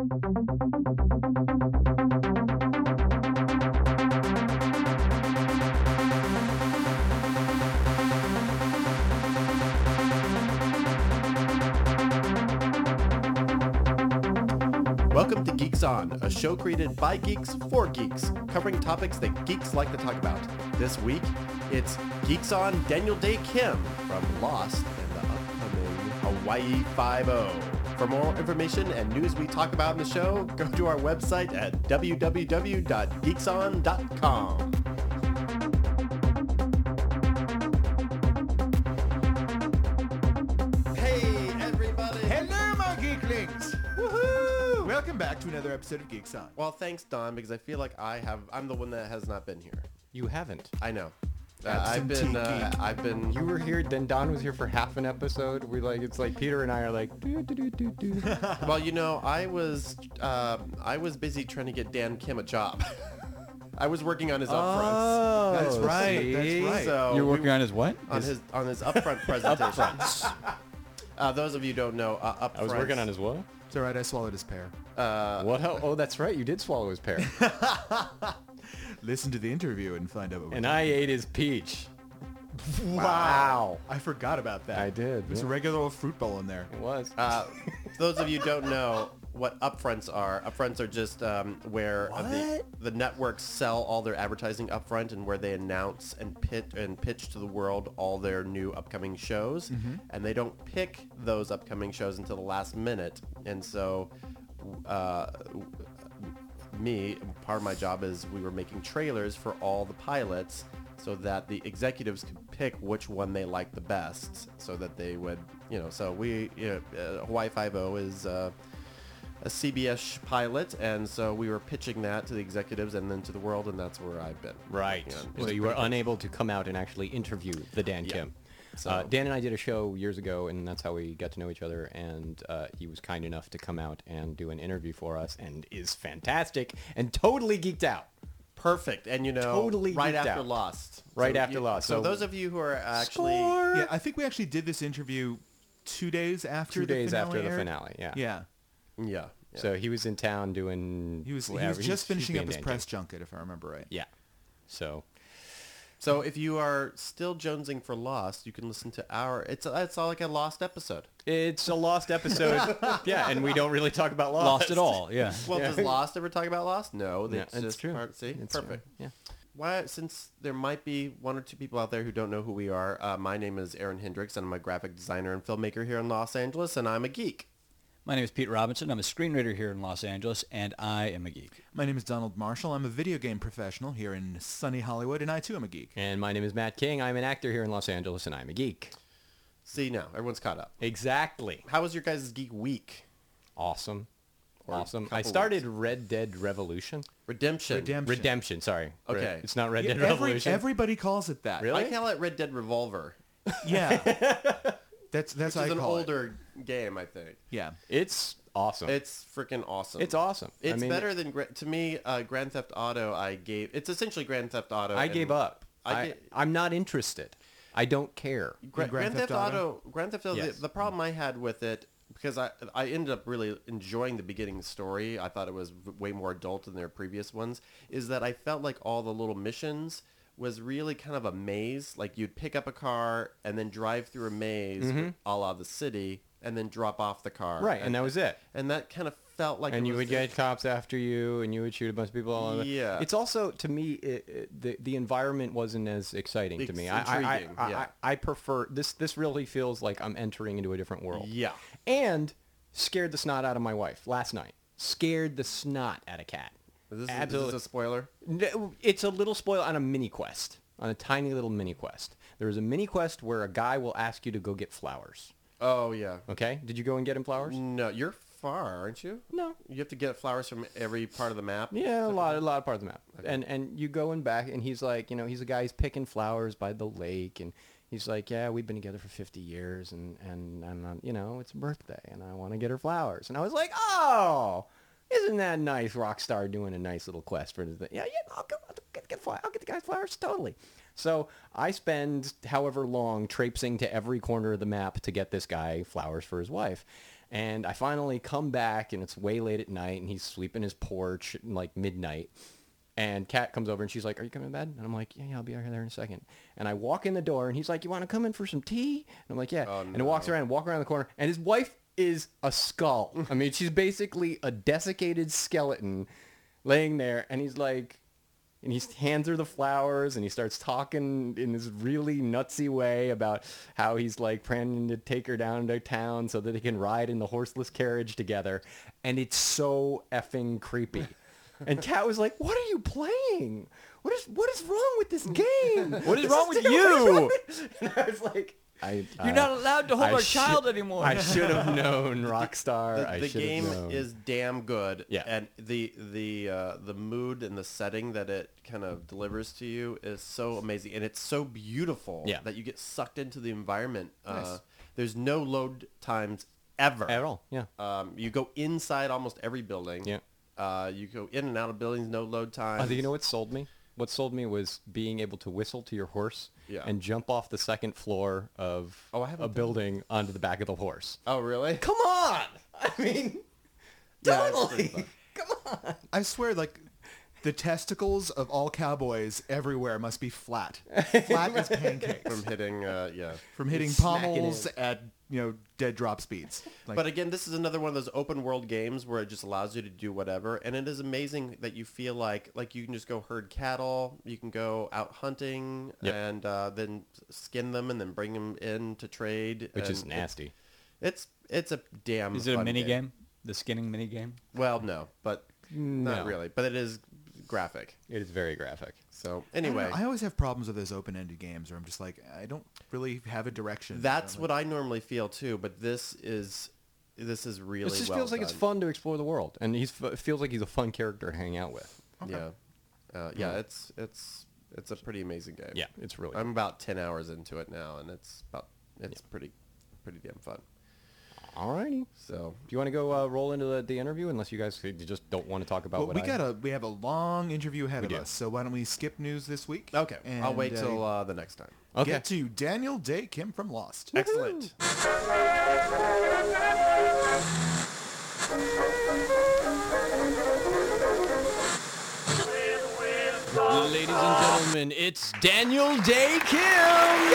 Welcome to Geeks On, a show created by geeks for geeks, covering topics that geeks like to talk about. This week, it's Geeks On Daniel Dae Kim from Lost and the upcoming Hawaii Five-0. For more information and news we talk about in the show, go to our website at www.geekson.com. Welcome back to another episode of Geeks On. Well, thanks, Don, because I feel like I'm the one that has not been here. You haven't. I know. I've been. You were here, then Don was here for half an episode. It's like Peter and I are like, do. Well, you know, I was busy trying to get Dan Kim a job. I was working on his upfronts. Oh, That's right. see? That's right. So You're working on his what? on his upfront presentation. Those of you who don't know, upfronts. I was working on his what? It's all right. I swallowed his pear. What? Oh, that's right. You did swallow his pear. Listen to the interview and find out what And I ate his peach. Wow. I forgot about that. I did, There's yeah. a regular old fruit bowl in there. It was. Those of you who don't know what upfronts are just where the networks sell all their advertising upfront and where they announce and pitch to the world all their new upcoming shows. Mm-hmm. And they don't pick those upcoming shows until the last minute. And so part of my job is we were making trailers for all the pilots so that the executives could pick which one they liked the best so that they would, Hawaii Five-0 is a CBS pilot, and so we were pitching that to the executives and then to the world, and that's where I've been. Right. Yeah. So you were unable to come out and actually interview the Dan Kim. So- Dan and I did a show years ago, and that's how we got to know each other, and he was kind enough to come out and do an interview for us, and is fantastic, and totally geeked out. Perfect, and Totally right geeked after out. Lost. Right after Lost. So So- those of you who are actually... Score! Yeah, I think we actually did this interview 2 days after 2 days finale after the aired. finale, yeah. Yeah. Yeah. So he was in town doing... He was whatever. just finishing being up his Dan press Kim. junket, if I remember right. Yeah. So if you are still jonesing for Lost, you can listen to it's all like a Lost episode. it's a Lost episode. Yeah, and we don't really talk about Lost. Lost at all, yeah. Well, does Lost ever talk about Lost? No, Yeah, it's it's just true. See, It's true. perfect. Yeah. Why? Since there might be one or two people out there who don't know who we are, my name is Aaron Hendricks, and I'm a graphic designer and filmmaker here in Los Angeles, and I'm a geek. My name is Pete Robinson. I'm a screenwriter here in Los Angeles, and I am a geek. My name is Donald Marshall. I'm a video game professional here in sunny Hollywood, and I too am a geek. And my name is Matt King. I'm an actor here in Los Angeles, and I'm a geek. See, now everyone's caught up. Exactly. How was your guys' geek week? Awesome. Or Awesome. couple I started Red Dead Revolution. Redemption. Redemption, sorry. Okay. It's not Red Yeah, Dead Revolution. everybody calls it that. Really? I call it Red Dead Revolver, Yeah. That's which what is I an call it. older game, I think. Yeah. It's awesome. It's freaking awesome. It's awesome. It's I mean, better than to me. Grand Theft Auto. It's essentially Grand Theft Auto. I and gave up. I I'm not interested. I don't care. Grand Theft Auto. Grand Theft Auto. Yes. The problem I had with it, because I ended up really enjoying the beginning story. I thought it was way more adult than their previous ones. Is that I felt like all the little missions was really kind of a maze. Like you'd pick up a car and then drive through a maze, a la the city, and then drop off the car. Right, and that was it. And that kind of felt like. And it you was would get cops after you, and you would shoot a bunch of people all over. Yeah. It's also, to me, the environment wasn't as exciting to It's me. intriguing, yeah. I prefer, this really feels like I'm entering into a different world. Yeah. And scared the snot out of my wife last night. Scared the snot out of Cat. Is Absolutely. this a spoiler? No, it's a little spoil on a mini quest, on a tiny little mini quest. There is a mini quest where a guy will ask you to go get flowers. Oh yeah. Okay? Did you go and get him flowers? No, you're far, aren't you? No. You have to get flowers from every part of the map. Yeah, a lot of part of the map. And you go in back, and he's like, he's a guy who's picking flowers by the lake, and he's like, yeah, we've been together for 50 years, and it's a birthday, and I want to get her flowers. And I was like, oh, isn't that nice? Rockstar doing a nice little quest for the yeah, I'll get the guy's flowers, totally. So I spend however long traipsing to every corner of the map to get this guy flowers for his wife. And I finally come back, and it's way late at night, and he's sweeping his porch at like midnight. And Kat comes over, and she's like, "Are you coming to bed?" And I'm like, "Yeah, I'll be out there in a second." And I walk in the door, and he's like, "You want to come in for some tea?" And I'm like, "Yeah." Oh, And he walks around the corner, and his wife is a skull. I mean, she's basically a desiccated skeleton laying there, and he's like, and he hands her the flowers, and he starts talking in this really nutsy way about how he's like planning to take her down to town so that they can ride in the horseless carriage together. And it's so effing creepy. And Kat was like, "What are you playing? What is wrong with this game? What is wrong with you? And I was like, You're not allowed to hold our child anymore. I should have known, Rockstar. The game is damn good. Yeah. And the mood and the setting that it kind of delivers to you is so amazing, and it's so beautiful that you get sucked into the environment. Nice. There's no load times ever At all, yeah. You go inside almost every building. Yeah. You go in and out of buildings, no load times. You know what sold me? What sold me was being able to whistle to your horse and jump off the second floor of a building onto the back of the horse. Oh, really? Come on! I mean, Yeah, it's totally. pretty fun. Come on. I swear, like, the testicles of all cowboys everywhere must be flat. Flat as pancakes. From hitting, From hitting Smacking pommels it. at, dead drop speeds. Like, But again, this is another one of those open world games where it just allows you to do whatever, and it is amazing that you feel like you can just go herd cattle, you can go out hunting, and then skin them and then bring them in to trade, Which is and nasty. It's a damn. Is it a fun mini game? The skinning mini game? Well, no, but not No. really. But it is graphic. It is very graphic. So I don't know, anyway, I always have problems with those open-ended games where I'm just like, I don't really have a direction. that's what I normally feel too. But this is really It just well feels like it's done. fun to explore the world, and it feels like he's a fun character to hang out with. Yeah, it's a pretty amazing game. Yeah, it's really. I'm about 10 hours into it now, and it's pretty damn fun. Alrighty. So Do you want to go roll into the interview? Unless you guys just don't want to talk about Well, what we have a long interview ahead We of do. us, so why don't we skip news this week? okay, I'll and, wait till the next time. Okay. Get to Daniel Day Kim from Lost. Excellent. Ladies and gentlemen, it's Daniel Day Kim.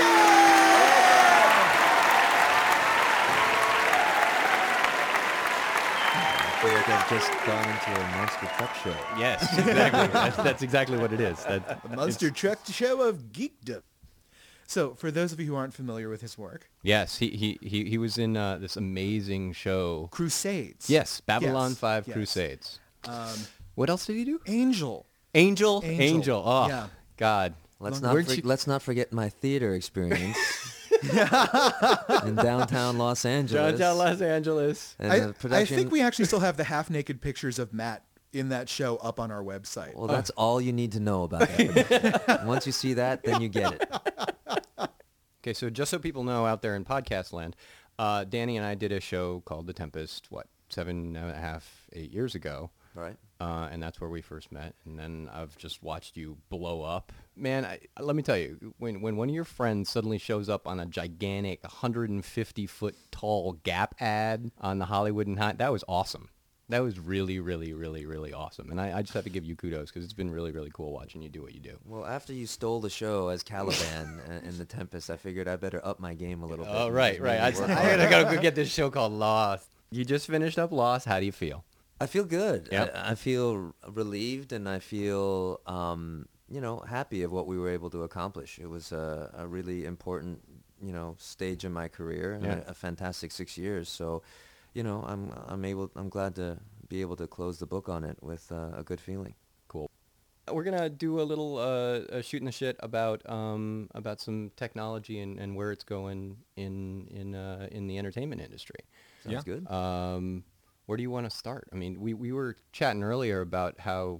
I feel like I've just gone into a monster truck show. Yes, exactly. that's exactly what it is. The Monster Truck Show of Geekdom. So, for those of you who aren't familiar with his work, Yes, he was in this amazing show. Crusades. Yes, Babylon Yes, 5 yes. Crusades. Um, What else did he do? Angel. Angel. Angel. Oh, Yeah. God. Let's not forget my theater experience in downtown Los Angeles. Downtown Los Angeles. And I the production. think we actually still have the half-naked pictures of Matt in that show up on our website. Well, that's all you need to know about that production. Once you see that, then you get it. Okay, so just so people know out there in podcast land, Danny and I did a show called The Tempest, 7.5, 8 years ago. Right. And that's where we first met. And then I've just watched you blow up. Man, let me tell you, when one of your friends suddenly shows up on a gigantic 150-foot tall Gap ad on the Hollywood and that was awesome. That was really, really, really, really awesome. And I just have to give you kudos because it's been really, really cool watching you do what you do. Well, after you stole the show as Caliban in The Tempest, I figured I better up my game a little bit. Oh, right. Maybe I work gotta harder. go get this show called Lost. You just finished up Lost. How do you feel? I feel good. Yep. I feel relieved, and I feel, happy of what we were able to accomplish. It was a really important, stage in my career, and Yeah. a fantastic 6 years. So, I'm glad to be able to close the book on it with a good feeling. Cool. We're gonna do a little shooting the shit about some technology and where it's going in the entertainment industry. Sounds good. Where do you want to start? I mean, we were chatting earlier about how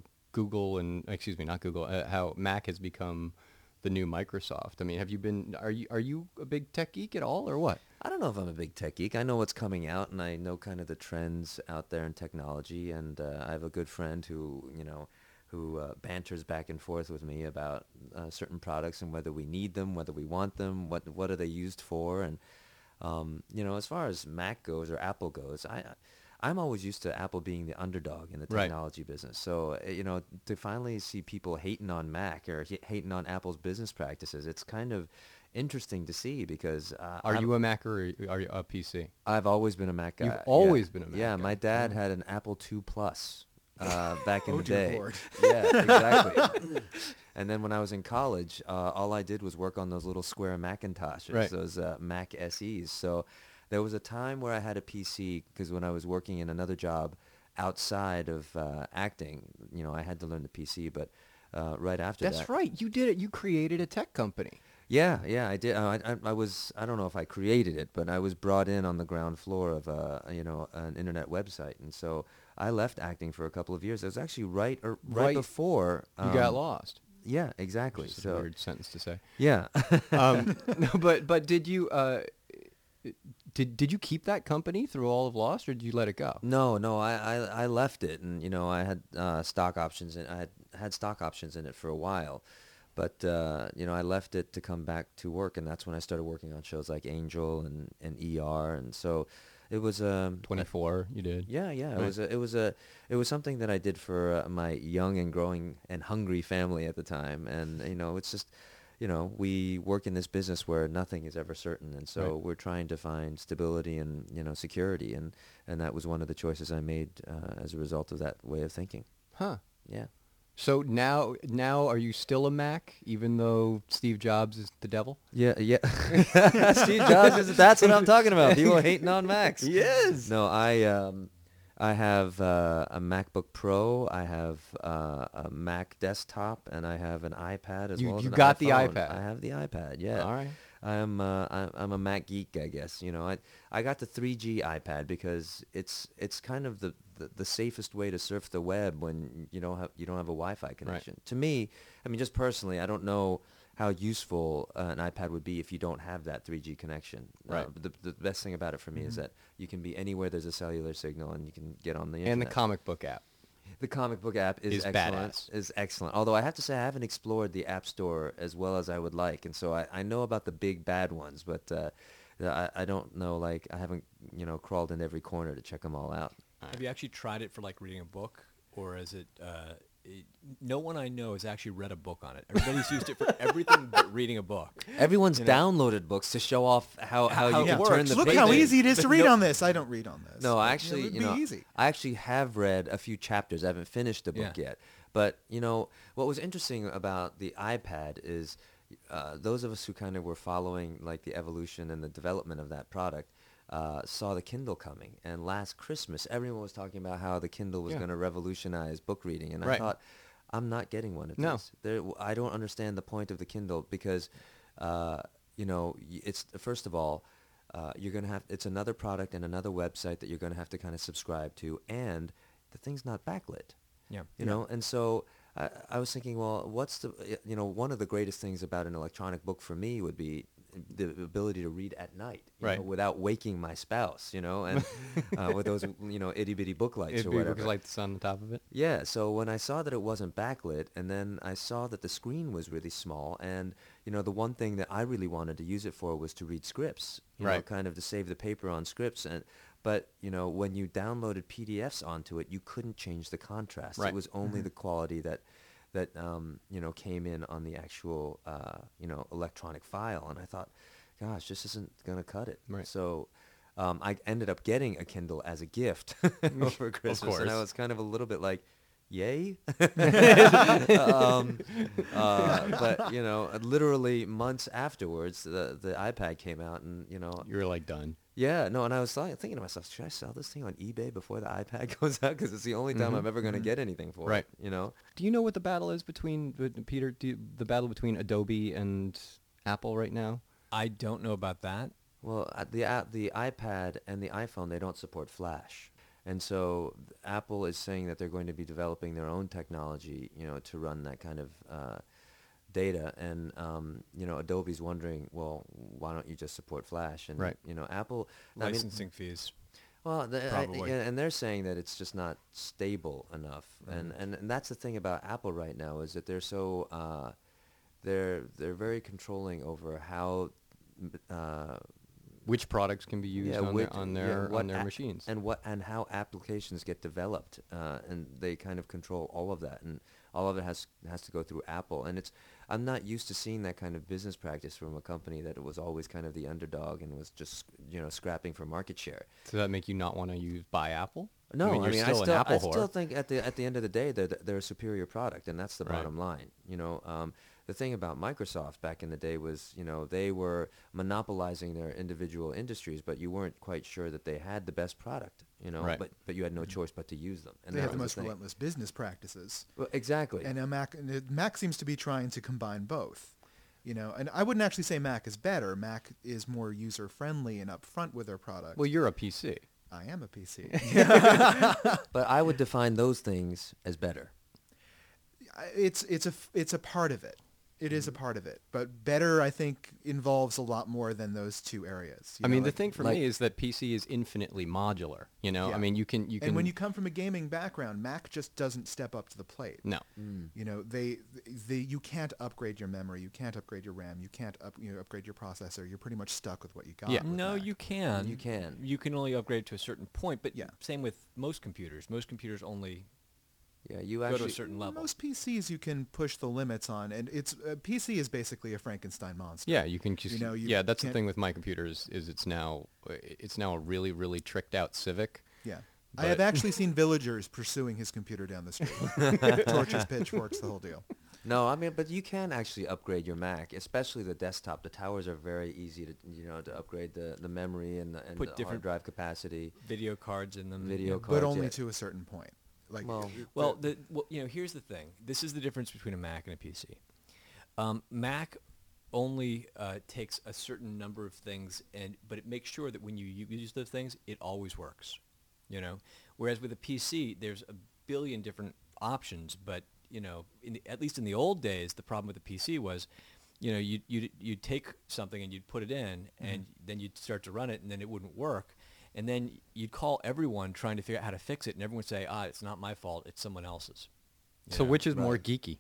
how Mac has become the new Microsoft. I mean, are you a big tech geek at all, or what? I don't know if I'm a big tech geek. I know what's coming out, and I know kind of the trends out there in technology. And I have a good friend who banters back and forth with me about certain products and whether we need them, whether we want them, what are they used for. And As far as Mac goes or Apple goes, I'm always used to Apple being the underdog in the Right. technology business. So, to finally see people hating on Mac or hating on Apple's business practices, it's kind of interesting to see because Are you a Mac or are you a PC? I've always been a Mac guy. You've always been a Mac Yeah, guy. my dad had an Apple II Plus back in Oh, the dear day. Lord. Yeah, exactly. And then when I was in college, all I did was work on those little square Macintoshes, Right. those Mac SEs. So there was a time where I had a PC because when I was working in another job outside of acting, I had to learn the PC. But right after that, That's right. You did it. You created a tech company. yeah, I did. I was. I don't know if I created it, but I was brought in on the ground floor of an internet website, and so I left acting for a couple of years. It was actually right Right. before You got lost. Yeah, exactly. Which is a So weird sentence to say. yeah, No, but did you did you keep that company through all of Lost, or did you let it go? no, I left it, and I had stock options, and I had stock options in it for a while. But I left it to come back to work, and that's when I started working on shows like Angel and ER, and so it was 24, you did. Yeah, yeah. Right. It was something that I did for my young and growing and hungry family at the time, and it's just, we work in this business where nothing is ever certain, and so Right. we're trying to find stability and security, and that was one of the choices I made as a result of that way of thinking. Huh. Yeah. So now are you still a Mac, even though Steve Jobs is the devil? Yeah, yeah. Steve Jobs that's what I'm talking about. People hating on Macs. Yes. No, I have a MacBook Pro. I have a Mac desktop, and I have an iPad as well as You an got the iPhone. iPad. I have the iPad. Yeah. All right. I'm a Mac geek, I guess. I got the 3G iPad because it's kind of the safest way to surf the web when you don't have a Wi-Fi connection. To me, I mean, just personally, I don't know how useful an iPad would be if you don't have that 3G connection. Right. But the best thing about it for me is that you can be anywhere there's a cellular signal and you can get on the internet. And the comic book app. The comic book app is excellent. badass. Is excellent. Although I have to say I haven't explored the App Store as well as I would like, and so I know about the big bad ones, but I don't know. Like I haven't crawled in every corner to check them all out. Have you actually tried it for like reading a book, or is it? No one I know has actually read a book on it. Everybody's used it for everything but reading a book. Everyone's downloaded books to show off how you it can works. turn the Look pages. how easy it is to read on this. I don't read on this. No, I actually, it would be easy. I actually have read a few chapters. I haven't finished the book Yeah. yet. But, what was interesting about the iPad is those of us who kind of were following like the evolution and the development of that product saw the Kindle coming. And last Christmas, everyone was talking about how the Kindle was Yeah. going to revolutionize book reading. And I Right. thought, I'm not getting one of No. these. I don't understand the point of the Kindle because, it's first of all, you're gonna have it's another product and another website that you're gonna have to kind of subscribe to, and the thing's not backlit. Yeah. And so I was thinking, well, what's the one of the greatest things about an electronic book for me would be the ability to read at night, Right. without waking my spouse, and with those itty bitty book lights It'd or be whatever. like the sun on top of it. Yeah, so when I saw that it wasn't backlit, and then I saw that the screen was really small, and the one thing that I really wanted to use it for was to read scripts, Right. kind of to save the paper on scripts, but when you downloaded PDFs onto it, you couldn't change the contrast. Right. It was only the quality that came in on the actual electronic file, and I thought, gosh, this isn't gonna cut it. Right. So I ended up getting a Kindle as a gift over Christmas, and I course. was kind of a little bit like, yay. But literally months afterwards, the iPad came out, and You were like done. yeah, no, and I was thinking to myself, should I sell this thing on eBay before the iPad goes out? Because it's the only time I'm ever going to get anything for Right. it. Do you know what the battle is between Peter? The battle between Adobe and Apple right now? I don't know about that. Well, the iPad and the iPhone, they don't support Flash. And so Apple is saying that they're going to be developing their own technology, to run that kind of data. And, Adobe's wondering, well, why don't you just support Flash? And, Right. Apple... I mean, Licensing fees. well, Probably. and they're saying that it's just not stable enough. And that's the thing about Apple right now is that they're so... they're very controlling over how which products can be used on which- their what on their a- machines. and how applications get developed, and they kind of control all of that, and all of it has to go through Apple. And I'm not used to seeing that kind of business practice from a company that was always kind of the underdog and was just scrapping for market share. Does that make you not want to buy Apple? No, you're I still an Apple still whore. think at the end of the day they're a superior product, and that's the Right. bottom line. The thing about Microsoft back in the day was, they were monopolizing their individual industries, but you weren't quite sure that they had the best product, Right. but you had no choice but to use them. And They that have the was most thing. relentless business practices. Well, exactly. And Mac seems to be trying to combine both. And I wouldn't actually say Mac is better. Mac is more user-friendly and upfront with their product. Well, you're a PC. I am a PC. But I would define those things as better. It's a part of it. It is a part of it. But better, I think, involves a lot more than those two areas. I mean, the like- thing for me is that PC is infinitely modular. Yeah. I mean, you can. And when you come from a gaming background, Mac just doesn't step up to the plate. no. You can't upgrade your memory, you can't upgrade your RAM, you can't upgrade your processor. You're pretty much stuck with what you got. Yeah. with No, Mac. you can. You can. You can only upgrade to a certain point, but Yeah. same with most computers. Most computers only Yeah, you go to a actually. certain level. Most PCs you can push the limits on, and PC is basically a Frankenstein monster. Yeah, you can just. You yeah, that's the can't- thing with my computers is it's now a really really tricked out Civic. Yeah. I But- have actually seen villagers pursuing his computer down the street. Torches, pitchforks, the whole deal. No, I mean, but you can actually upgrade your Mac, especially the desktop. The towers are very easy to upgrade the memory and the Put hard different drive capacity. Video cards in them. Video But cards, only yeah. to a certain point. Like, Well- Well, here's the thing. This is the difference between a Mac and a PC. Mac only takes a certain number of things, but it makes sure that when you use those things, it always works. Whereas with a PC, there's a billion different options, but at least in the old days, the problem with the PC was, you'd take something and you'd put it in, and then you'd start to run it, and then it wouldn't work. And then you'd call everyone trying to figure out how to fix it, and everyone would say, it's not my fault, it's someone else's. So which is more geeky?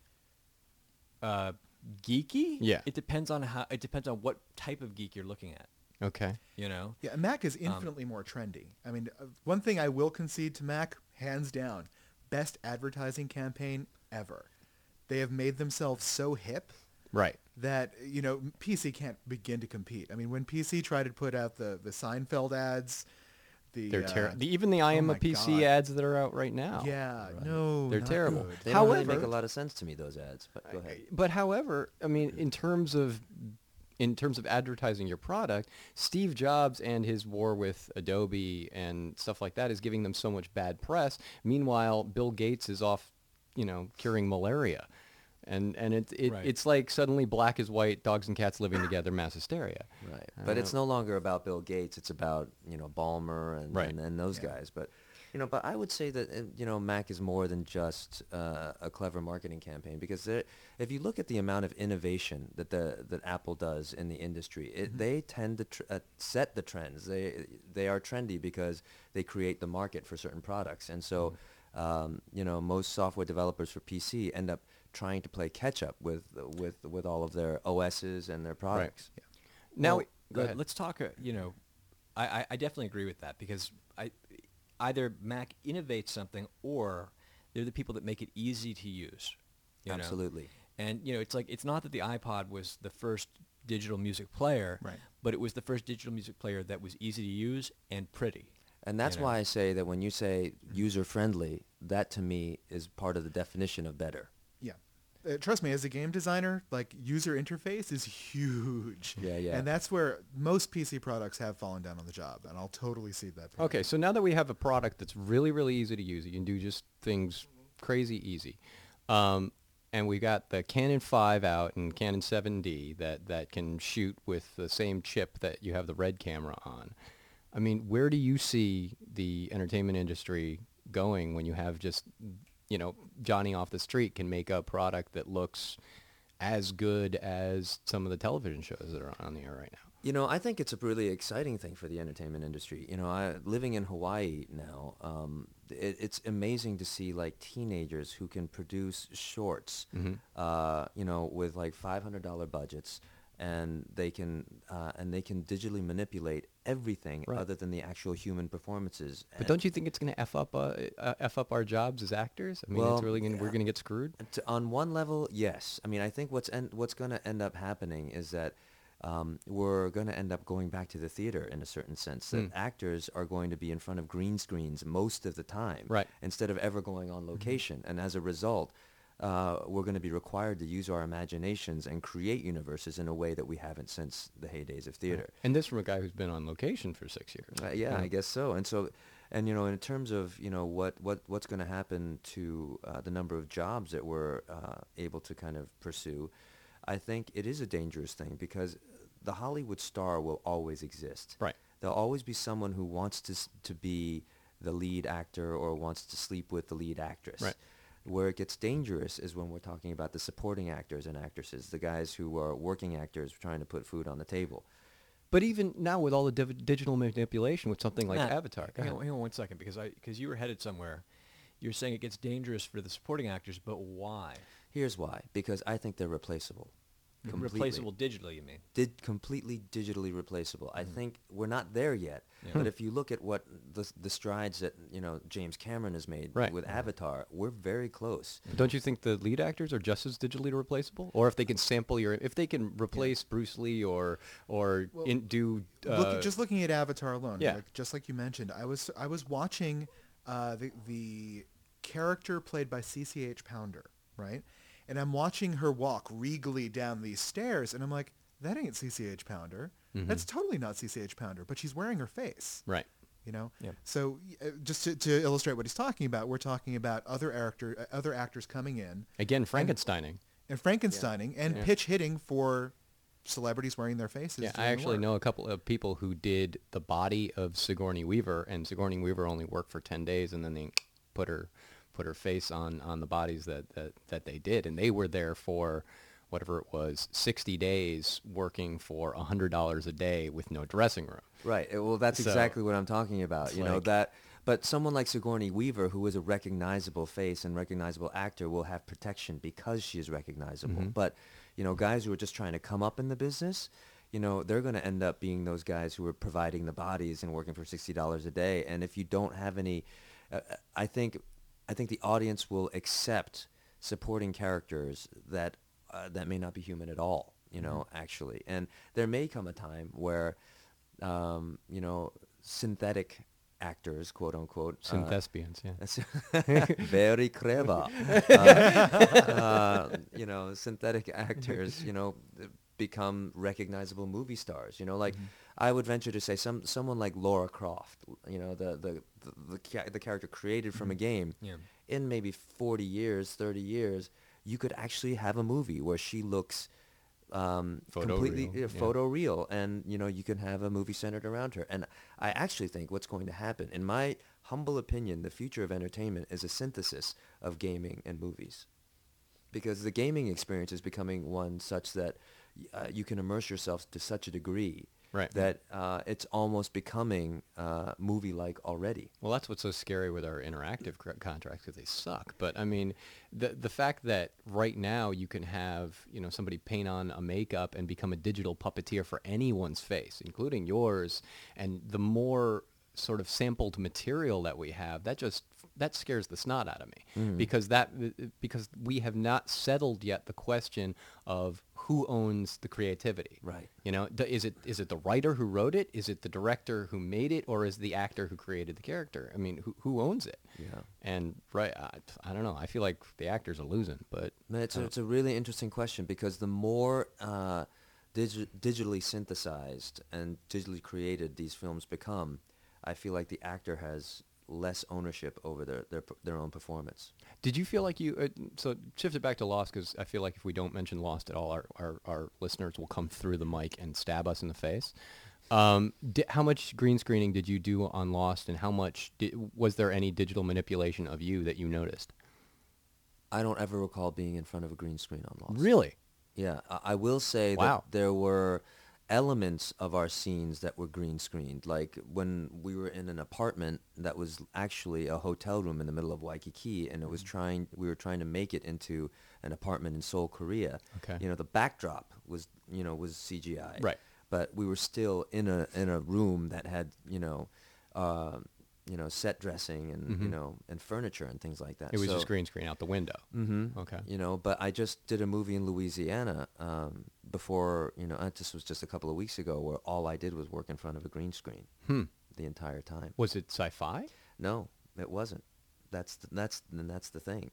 Geeky? Yeah. It depends on what type of geek you're looking at, Okay. Yeah, Mac is infinitely more trendy. I mean, one thing I will concede to Mac, hands down, best advertising campaign ever. They have made themselves so hip Right. that, PC can't begin to compete. I mean, when PC tried to put out the Seinfeld ads, They're terrible. Even the I am a my PC God. ads that are out right now. Yeah, no, They're not terrible. good. They don't really However- make a lot of sense to me, those ads. But go ahead. But however, I mean, in terms of advertising your product, Steve Jobs and his war with Adobe and stuff like that is giving them so much bad press. Meanwhile, Bill Gates is off, curing malaria. And Right. it's like suddenly black is white, dogs and cats living together, mass hysteria. Right. But it's no longer about Bill Gates. It's about, Ballmer Right. and those guys. But, but I would say that, Mac is more than just a clever marketing campaign, because if you look at the amount of innovation that Apple does in the industry, they tend to set the trends. They are trendy because they create the market for certain products. And so, most software developers for PC end up trying to play catch up with all of their OSs and their products. Yeah. Now, Well, go ahead. let's talk. I definitely agree with that, because either Mac innovates something, or they're the people that make it easy to use. Absolutely. And it's not that the iPod was the first digital music player, Right. but it was the first digital music player that was easy to use and pretty. And that's why I say that when you say user-friendly, that to me is part of the definition of better. Yeah. Trust me, as a game designer, like, user interface is huge. Yeah, yeah. And that's where most PC products have fallen down on the job, and I'll totally see that. Okay, so now that we have a product that's really, really easy to use, you can do just things crazy easy. And we got the Canon 5 out and Canon 7D that can shoot with the same chip that you have the Red camera on. I mean, where do you see the entertainment industry going when you have just, Johnny off the street can make a product that looks as good as some of the television shows that are on the air right now? I think it's a really exciting thing for the entertainment industry. Living in Hawaii now, it's amazing to see like teenagers who can produce shorts, with like $500 budgets, and they can digitally manipulate everything Right. other than the actual human performances. But don't you think it's going to f up our jobs as actors? I mean, Well, it's really we're going to get screwed. On one level, yes. I mean, I think what's going to end up happening is that we're going to end up going back to the theater in a certain sense. That actors are going to be in front of green screens most of the time, Right. instead of ever going on location. And as a result, we're going to be required to use our imaginations and create universes in a way that we haven't since the heydays of theater. And this from a guy who's been on location for 6 years. Yeah, I guess so. And in terms of what's going to happen to the number of jobs that we're able to kind of pursue, I think it is a dangerous thing because the Hollywood star will always exist. Right. There'll always be someone who wants to be the lead actor or wants to sleep with the lead actress. Right. Where it gets dangerous is when we're talking about the supporting actors and actresses, the guys who are working actors trying to put food on the table. But even now with all the digital manipulation with something like Matt, Avatar. Go hang ahead. on 1 second, because you were headed somewhere. You're saying it gets dangerous for the supporting actors, but why? Here's why. Because I think they're replaceable. Completely. Replaceable digitally, you mean? Completely digitally replaceable. I think we're not there yet. Yeah. But if you look at what the strides that James Cameron has made Right. with Avatar, we're very close. But don't you think the lead actors are just as digitally replaceable? Or if they can sample if they can replace Bruce Lee or do Looking at Avatar alone, Yeah. just like you mentioned, I was watching the character played by CCH Pounder, right? And I'm watching her walk regally down these stairs, and I'm like, that ain't CCH Pounder. That's totally not CCH Pounder, but she's wearing her face. right. Yeah. So just to illustrate what he's talking about, we're talking about other actors coming in Again, Frankensteining. and Frankensteining and pitch hitting for celebrities wearing their faces. Yeah, doing I the actually work. know a couple of people who did the body of Sigourney Weaver, and Sigourney Weaver only worked for 10 days, and then they put her face on the bodies that they did, and they were there for whatever it was, 60 days working for $100 a day with no dressing room. Right. Well, that's So, exactly what I'm talking about. it's You know like- that. But someone like Sigourney Weaver, who is a recognizable face and recognizable actor, will have protection because she is recognizable. But guys who are just trying to come up in the business, they're going to end up being those guys who are providing the bodies and working for $60 a day. And if you don't have any, I think the audience will accept supporting characters that may not be human at all. Actually, and there may come a time where, synthetic actors, quote unquote, Synthespians, yeah. very clever. Synthetic actors, become recognizable movie stars. Like I would venture to say someone like Laura Croft, the character created from a game. Yeah. In maybe 40 years, 30 years, you could actually have a movie where she looks completely real, yeah. photo real, and you can have a movie centered around her. And I actually think what's going to happen, in my humble opinion, the future of entertainment is a synthesis of gaming and movies, because the gaming experience is becoming one such that you can immerse yourself to such a degree Right. that it's almost becoming movie-like already. Well, that's what's so scary with our interactive contracts, because they suck. But I mean, the fact that right now you can have somebody paint on a makeup and become a digital puppeteer for anyone's face, including yours, and the more sort of sampled material that we have, that scares the snot out of me, because we have not settled yet the question of who owns the creativity. Right. Is it the writer who wrote it? Is it the director who made it? Or is the actor who created the character? I mean, who owns it? Yeah. And I don't know. I feel like the actors are losing, but No, it's a really interesting question, because the more digitally synthesized and digitally created these films become, I feel like the actor has less ownership over their own performance. did you feel like so shift it back to Lost, because I feel like if we don't mention Lost at all, our listeners will come through the mic and stab us in the face. How much green screening did you do on Lost, and how much was there any digital manipulation of you that you noticed? I don't ever recall being in front of a green screen on Lost. Really? Yeah, I will say Wow. that there were elements of our scenes that were green screened. Like when we were in an apartment that was actually a hotel room in the middle of Waikiki, and it was we were trying to make it into an apartment in Seoul, Korea. Okay. You know, the backdrop was CGI. Right. But we were still in a room that had, set dressing and, and furniture and things like that. It was just green screen out the window. Mm-hmm. Okay. But I just did a movie in Louisiana before, this was just a couple of weeks ago, where all I did was work in front of a green screen the entire time. Was it sci-fi? No, it wasn't. That's the thing.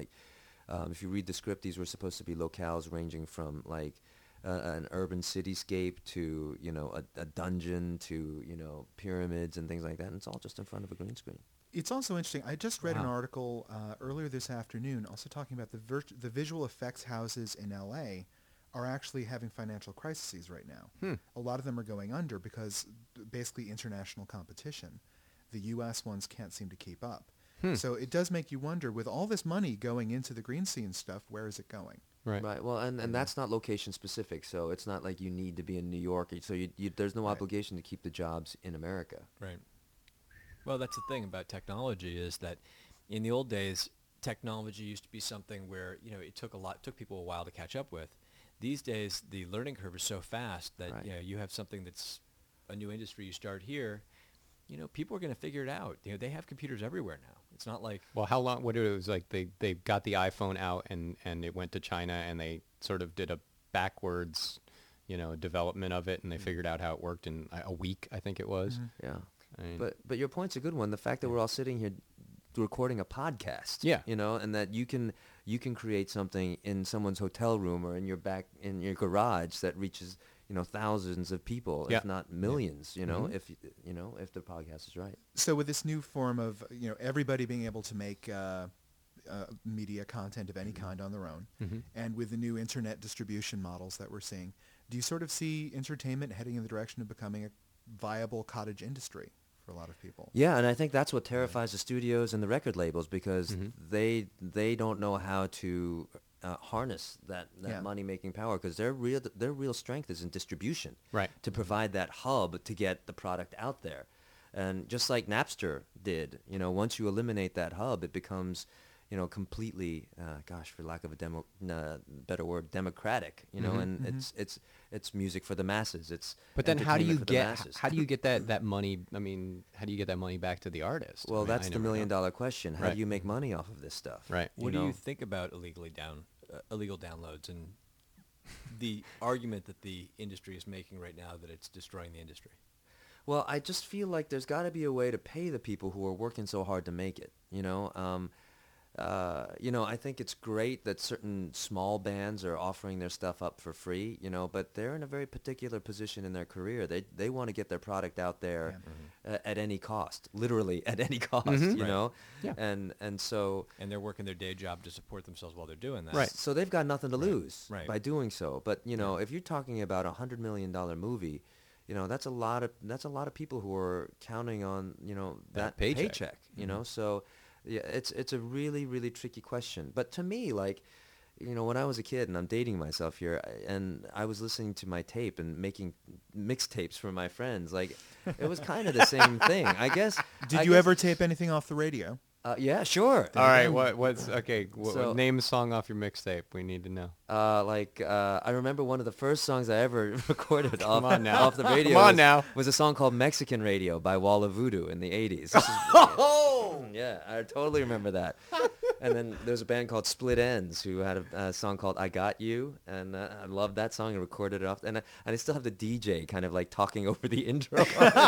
If you read the script, these were supposed to be locales ranging from like an urban cityscape to a dungeon to pyramids and things like that, and it's all just in front of a green screen. It's also interesting. I just read an Wow. article earlier this afternoon also talking about the visual effects houses in LA are actually having financial crises right now. A lot of them are going under because basically international competition. The U.S. ones can't seem to keep up. So it does make you wonder, with all this money going into the green scene stuff, where is it going? Right. Right. Well, and that's not location specific, so it's not like you need to be in New York. So there's no obligation to keep the jobs in America. Right. Well, that's the thing about technology, is that in the old days, technology used to be something where it took people a while to catch up with. These days, the learning curve is so fast that Right. you have something that's a new industry. You start here, people are going to figure it out. They have computers everywhere now. It's not like Well, how long? What it was like? They got the iPhone out and it went to China and they sort of did a backwards, development of it, and they figured out how it worked in a week, I think it was. Yeah. I mean, But your point's a good one. The fact that we're all sitting here recording a podcast, Yeah. and that you can create something in someone's hotel room or in your garage that reaches thousands of people, Yeah. if not millions. Mhm. If the podcast is right. So with this new form of everybody being able to make media content of any kind on their own, and with the new internet distribution models that we're seeing, do you sort of see entertainment heading in the direction of becoming a viable cottage industry for a lot of people? Yeah, and I think that's what terrifies the studios and the record labels, because they don't know how to harness that Yeah. money-making power, because their real strength is in distribution. Right. To provide that hub to get the product out there. And just like Napster did, once you eliminate that hub, it becomes, completely, for lack of a better word, democratic, and it's music for the masses. It's But then how do you entertainment for the masses. how do you get that money? I mean, how do you get that money back to the artist? Well, I mean, that's I the never know. million-dollar question. How Right. do you make money off of this stuff? Right. What do know? you think about illegal downloads and the argument that the industry is making right now that it's destroying the industry? Well, I just feel like there's got to be a way to pay the people who are working so hard to make it. I think it's great that certain small bands are offering their stuff up for free, but they're in a very particular position in their career. They want to get their product out there at any cost, literally at any cost, you Right. know? Yeah. And so And they're working their day job to support themselves while they're doing that. Right. so they've got nothing to lose Right. by doing so. But, if you're talking about $100 million movie, that's a lot of people who are counting on, that paycheck, So yeah, it's a really, really tricky question. But to me, like, when I was a kid, and I'm dating myself here, and I was listening to my tape and making mixtapes for my friends, like, it was kind of the same thing. I guess. Did you ever tape anything off the radio? Yeah, sure. All right. Okay? So- Name a song off your mixtape. We need to know. I remember one of the first songs I ever recorded off on now. off the radio. Come on was, now. was a song called Mexican Radio by Walla Voodoo in the 80s. Yeah, I totally remember that. And then there's a band called Split Ends who had a song called I Got You, and I loved that song and recorded it off. And I still have the DJ kind of like talking over the intro.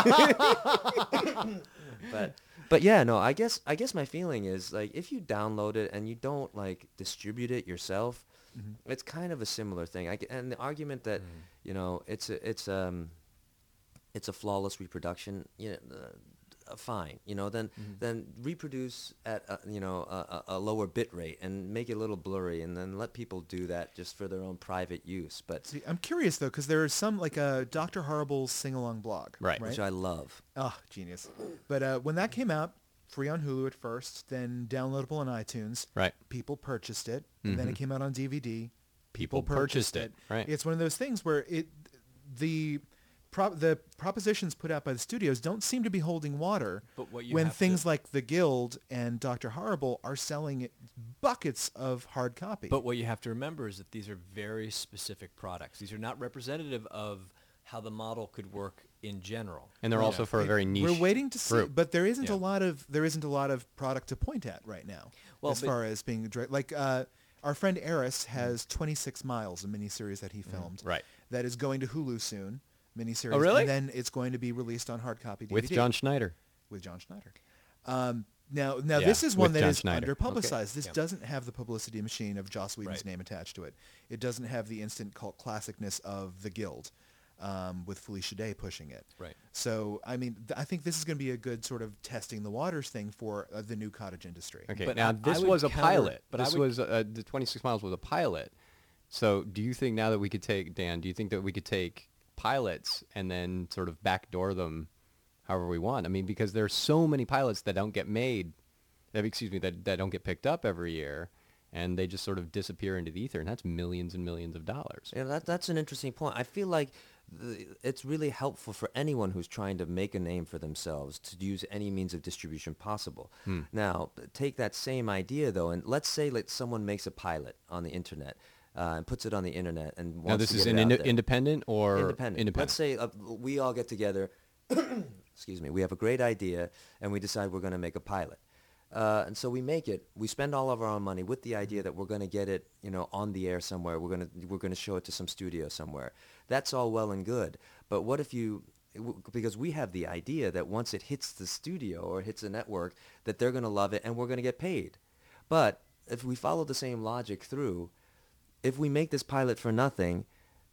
But yeah, no, I guess my feeling is, like, if you download it and you don't like distribute it yourself, it's kind of a similar thing. And the argument that it's a flawless reproduction, fine, then reproduce at a lower bit rate and make it a little blurry, and then let people do that just for their own private use. But See, I'm curious though, because there is some like Dr. Horrible's sing-along blog, Right. which I love. Oh, genius! But when that came out, free on Hulu at first, then downloadable on iTunes. Right. People purchased it, and then it came out on DVD. People purchased it. Right. It's one of those things where the propositions put out by the studios don't seem to be holding water But what you when have things to- like The Guild and Dr. Horrible are selling buckets of hard copy. But what you have to remember is that these are very specific products. These are not representative of how the model could work in general. And they're also for a very niche We're waiting to see, group. but there isn't Yeah. a lot of product to point at right now. Well, as but- far as being like our friend Eris has 26 Miles, a miniseries that he filmed, Right. that is going to Hulu soon. Miniseries. Oh, really? And then it's going to be released on hard copy DVD with John Schneider. with John Schneider. Now Yeah, this is one with that John is Schneider. under publicized. This Yeah. doesn't have the publicity machine of Joss Whedon's Right. name attached to it. It doesn't have the instant cult classicness of The Guild, with Felicia Day pushing it. Right. So I mean, I think this is going to be a good sort of testing the waters thing for the new cottage industry. Okay, But now I this would was a counter- pilot. but I This would- was the 26 Miles was a pilot. So do you think now that we could take, Dan, do you think that we could take pilots and then sort of backdoor them however we want? I mean, because there's so many pilots that don't get made, that don't get picked up every year, and they just sort of disappear into the ether, and that's millions and millions of dollars. Yeah, that's an interesting point. I feel like it's really helpful for anyone who's trying to make a name for themselves to use any means of distribution possible. Now, take that same idea, though, and let's say someone makes a pilot on the internet and puts it on the internet and wants Now, this to is get an it out there. independent or Independent. Let's say we all get together. Excuse me. We have a great idea, and we decide we're going to make a pilot. And so we make it. We spend all of our own money with the idea that we're going to get it, on the air somewhere. We're going to show it to some studio somewhere. That's all well and good. But what if because we have the idea that once it hits the studio or hits a network, that they're going to love it and we're going to get paid. But if we follow the same logic through, if we make this pilot for nothing,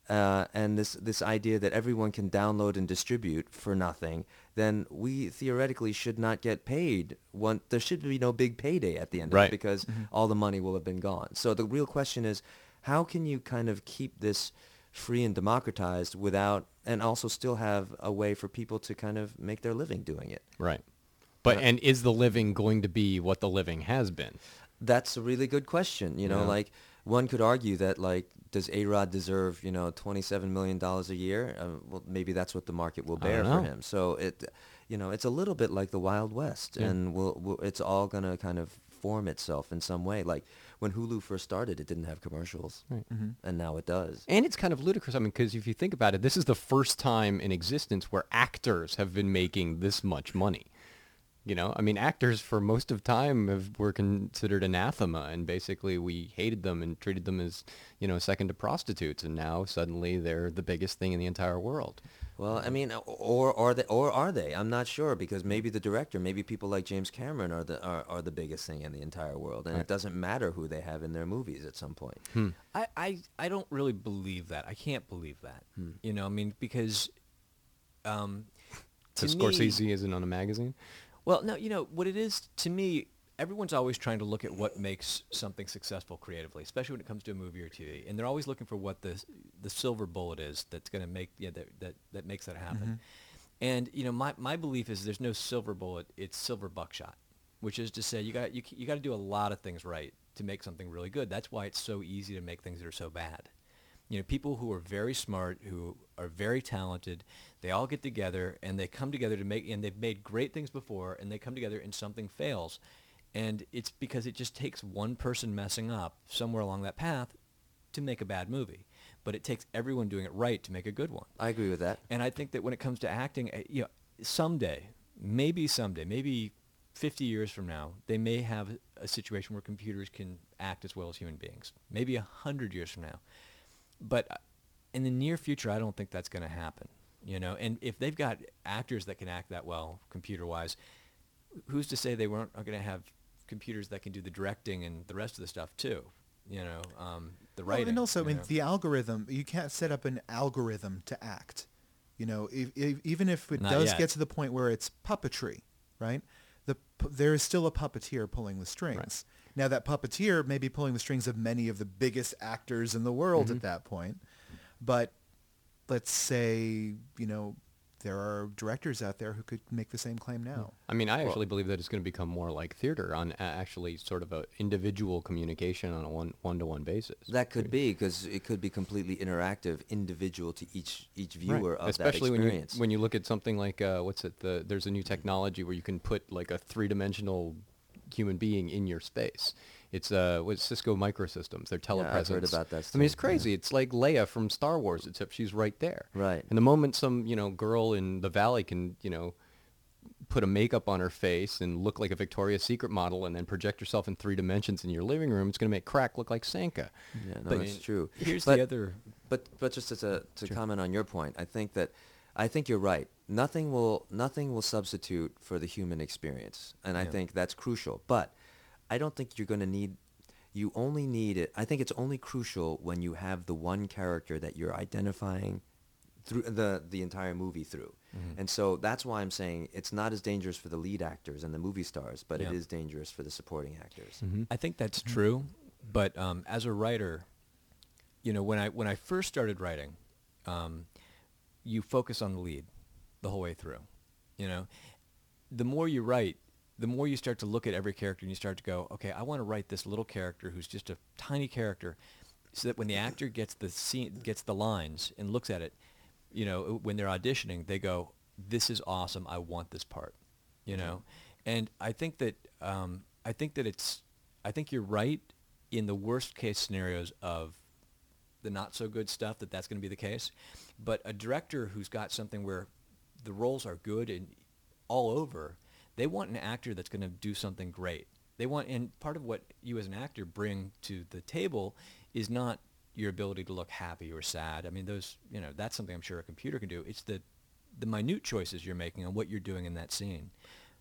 and this idea that everyone can download and distribute for nothing, then we theoretically should not get paid. There should be no big payday at the end of Right. it because all the money will have been gone. So the real question is, how can you kind of keep this free and democratized and also still have a way for people to kind of make their living doing it? Right. But and is the living going to be what the living has been? That's a really good question. Yeah. Like one could argue that does A-Rod deserve, $27 million a year? Well, maybe that's what the market will bear don't for know. him. So it's a little bit like the Wild West, Yeah. and it's all going to kind of form itself in some way. Like when Hulu first started, it didn't have commercials, Right. and now it does. And it's kind of ludicrous. I mean, because if you think about it, this is the first time in existence where actors have been making this much money. I mean, actors for most of time were considered anathema, and basically we hated them and treated them as, second to prostitutes, and now suddenly they're the biggest thing in the entire world. Well, I mean, or are they? I'm not sure, because maybe the director, maybe people like James Cameron are the biggest thing in the entire world, and Right. it doesn't matter who they have in their movies at some point. I don't really believe that. I can't believe that. I mean, because So to me- Scorsese isn't on a magazine? Well, no, what it is to me, everyone's always trying to look at what makes something successful creatively, especially when it comes to a movie or TV, and they're always looking for what the silver bullet is that's going to make that makes that happen. And my belief is there's no silver bullet; it's silver buckshot, which is to say you got to do a lot of things right to make something really good. That's why it's so easy to make things that are so bad. People who are very smart, who are very talented, they all get together and they come together to make, and they've made great things before, and they come together and something fails. And it's because it just takes one person messing up somewhere along that path to make a bad movie. But it takes everyone doing it right to make a good one. I agree with that. And I think that when it comes to acting, someday, maybe 50 years from now, they may have a situation where computers can act as well as human beings. Maybe 100 years from now. But in the near future, I don't think that's going to happen. And if they've got actors that can act that well, computer-wise, who's to say they weren't going to have computers that can do the directing and the rest of the stuff too? The writing. And also, I mean, the algorithm, you can't set up an algorithm to act. Even if it Not does yet. get to the point where it's puppetry, right? There is still a puppeteer pulling the strings. Right. Now, that puppeteer may be pulling the strings of many of the biggest actors in the world at that point. But let's say, there are directors out there who could make the same claim now. I mean, I actually believe that it's going to become more like theater on actually sort of a individual communication on a one-to-one basis. That could be, because it could be completely interactive, individual to each viewer of Especially that experience. when you look at something like there's a new technology where you can put like a three-dimensional human being in your space. It's Cisco Microsystems, their telepresence. I've heard about that I mean, it's too. crazy. It's like Leia from Star Wars, except she's right there. Right. And the moment some girl in the valley can put a makeup on her face and look like a Victoria's Secret model, and then project yourself in 3 dimensions in your living room, it's going to make crack look like Sanka. Yeah, no, But that's true. Here's But- the other. But just to comment on your point, I think you're right. Nothing will substitute for the human experience, and I Yeah. think that's crucial. But I don't think you're going to need. You only need it. I think it's only crucial when you have the one character that you're identifying through the entire movie through. Mm-hmm. And so that's why I'm saying it's not as dangerous for the lead actors and the movie stars, but it Yeah. is dangerous for the supporting actors. Mm-hmm. I think that's true, but as a writer, when I first started writing, you focus on the lead the whole way through. The more you write, the more you start to look at every character and you start to go, okay, I want to write this little character who's just a tiny character, so that when the actor gets the scene, gets the lines, and looks at it, when they're auditioning, they go, "This is awesome. I want this part." And I think that I think you're right in the worst case scenarios of the not so good stuff, that's going to be the case. But a director who's got something where the roles are good and all over, they want an actor that's going to do something great. And part of what you as an actor bring to the table is not your ability to look happy or sad. I mean, that's something I'm sure a computer can do. It's the minute choices you're making on what you're doing in that scene.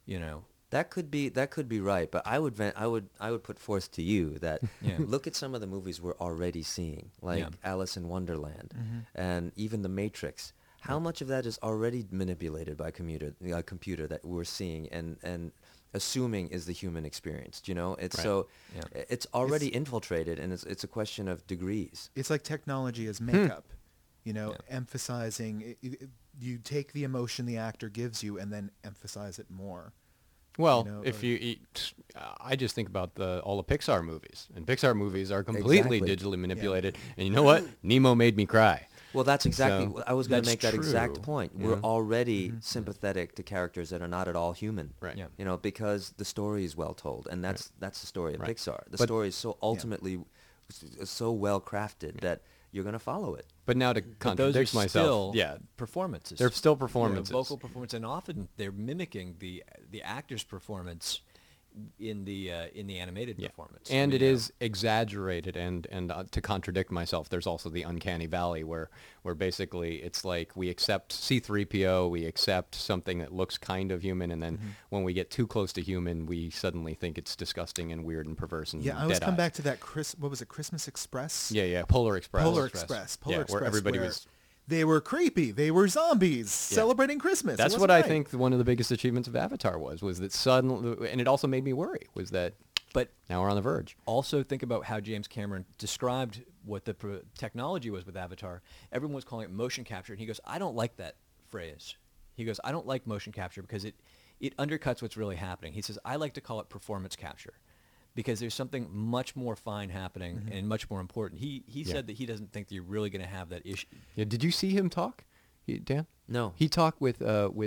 That could be right, but I would put forth to you that Yeah. look at some of the movies we're already seeing, like Yeah. Alice in Wonderland, Mm-hmm. and even The Matrix. How much of that is already manipulated by a computer that we're seeing and assuming is the human experience? It's Right. so Yeah. it's already infiltrated, and it's a question of degrees. It's like technology as makeup, Yeah. emphasizing. You take the emotion the actor gives you and then emphasize it more. Well, You know, if or- you eat, I just think about all the Pixar movies, and Pixar movies are completely Exactly. digitally manipulated. And you know what? Nemo made me cry. Well, that's exactly. So, I was going to that's make that exact true. point. Yeah. We're already sympathetic to characters that are not at all human. Right. Yeah. Because the story is well told, and that's the story of Right. Pixar. The But- story is so ultimately so well crafted that you're going to follow it. But now to But those are contradict myself, still yeah, performances. they're still performances. Vocal performance, and often they're mimicking the actor's performance in the animated performance. And I it mean, is exaggerated, and to contradict myself, there's also the uncanny valley where basically it's like we accept C-3PO, we accept something that looks kind of human, and then when we get too close to human, we suddenly think it's disgusting and weird and perverse and Yeah, I always come dead-eyed. back to that. What was it? Christmas Express. Yeah, Polar Express. Polar Express. Polar Yeah, Express. where everybody where was. They were creepy. They were zombies celebrating Christmas. It That's wasn't what I right. think one of the biggest achievements of Avatar was that suddenly, and it also made me worry, was that But now we're on the verge. also think about how James Cameron described what the technology was with Avatar. Everyone was calling it motion capture, and he goes, "I don't like that phrase." He goes, "I don't like motion capture because it undercuts what's really happening." He says, "I like to call it performance capture because there's something much more fine happening and much more important." He said that he doesn't think that you're really going to have that issue. Yeah, did you see him talk, Dan? No. He talked with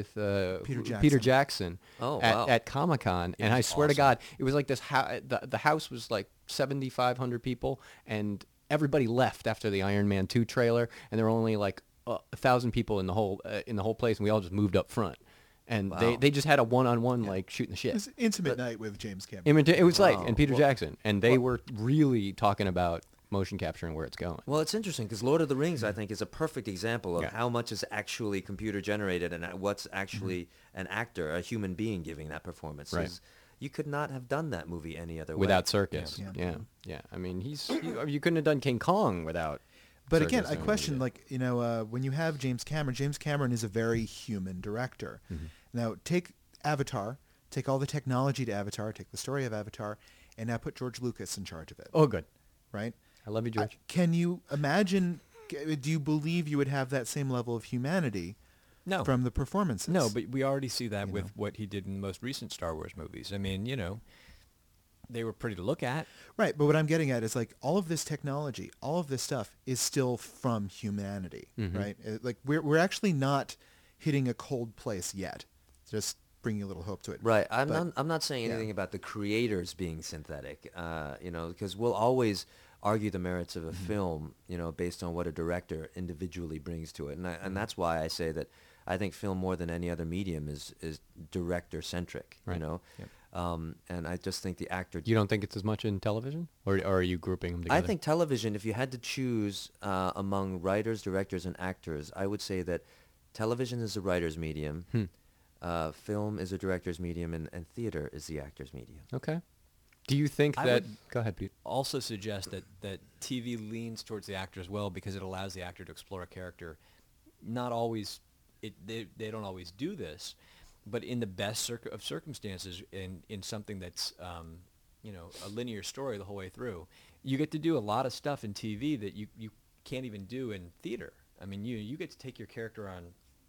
Peter Jackson Oh, at, wow. at Comic-Con, and I was swear to awesome. God, it was like this. The house was like 7,500 people, and everybody left after the Iron Man 2 trailer, and there were only like 1,000 people in the whole place, and we all just moved up front, and Wow. they just had a one-on-one like shooting the shit. It was an intimate night with James Cameron. It was like, Wow. and Peter Well- Jackson, and they were really talking about motion capture and where it's going. Well, it's interesting because Lord of the Rings, I think, is a perfect example of Yeah. how much is actually computer generated and what's actually an actor, a human being, giving that performance. Right. 'Cause you could not have done that movie any other way. Without circus, Yeah. yeah. I mean, you couldn't have done King Kong without. But again, circus I and question, movie. when you have James Cameron is a very human director. Mm-hmm. Now, take Avatar, take all the technology to Avatar, take the story of Avatar, and now put George Lucas in charge of it, Oh, good. right? I love you, George. Can you imagine, do you believe you would have that same level of humanity No. from the performances. No, but we already see that You with know. what he did in the most recent Star Wars movies. I mean, they were pretty to look at. Right, but what I'm getting at is like all of this technology, all of this stuff is still from humanity, right? Like we're actually not hitting a cold place yet. Just bringing a little hope to it. Right. I'm But- not saying yeah. anything about the creators being synthetic. Because we'll always argue the merits of a film, based on what a director individually brings to it, and that's why I say that I think film more than any other medium is director centric. Right. Yep. And I just think the actor. You don't think it's as much in television, or are you grouping them together? I think television, if you had to choose among writers, directors, and actors, I would say that television is a writer's medium, film is a director's medium, and theater is the actor's medium. Okay. Do you think I that? would Go ahead, Pete. Also suggest that TV leans towards the actor as well because it allows the actor to explore a character. Not always, they don't always do this, but in the best of circumstances, in something that's a linear story the whole way through, you get to do a lot of stuff in TV that you can't even do in theater. I mean, you get to take your character on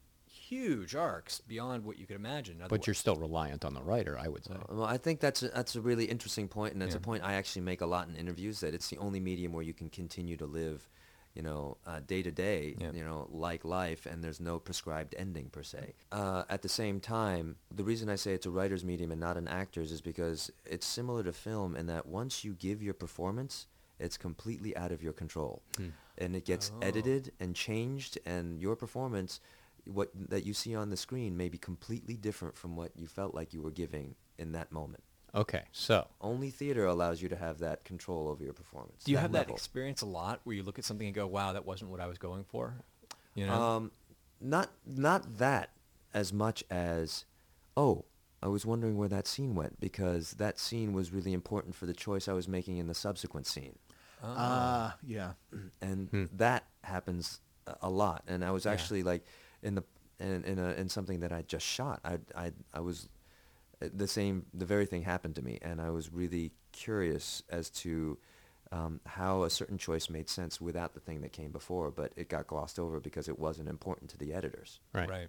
huge arcs beyond what you could imagine. But you're still reliant on the writer, I would say. Well, I think that's a really interesting point, and that's Yeah. a point I actually make a lot in interviews, that it's the only medium where you can continue to live, day to day, Yeah. like life, and there's no prescribed ending per se. At the same time, the reason I say it's a writer's medium and not an actor's is because it's similar to film in that once you give your performance, it's completely out of your control, and it gets edited and changed, and your performance, what that you see on the screen, may be completely different from what you felt like you were giving in that moment. Okay, so Only theater allows you to have that control over your performance. Do you have that level. experience a lot where you look at something and go, "Wow, that wasn't what I was going for"? You know? Not that as much as, oh, I was wondering where that scene went, because that scene was really important for the choice I was making in the subsequent scene. Yeah. And that happens a lot. And I was actually like in something that I just shot. I was the very thing happened to me, and I was really curious as to how a certain choice made sense without the thing that came before, but it got glossed over because it wasn't important to the editors. right.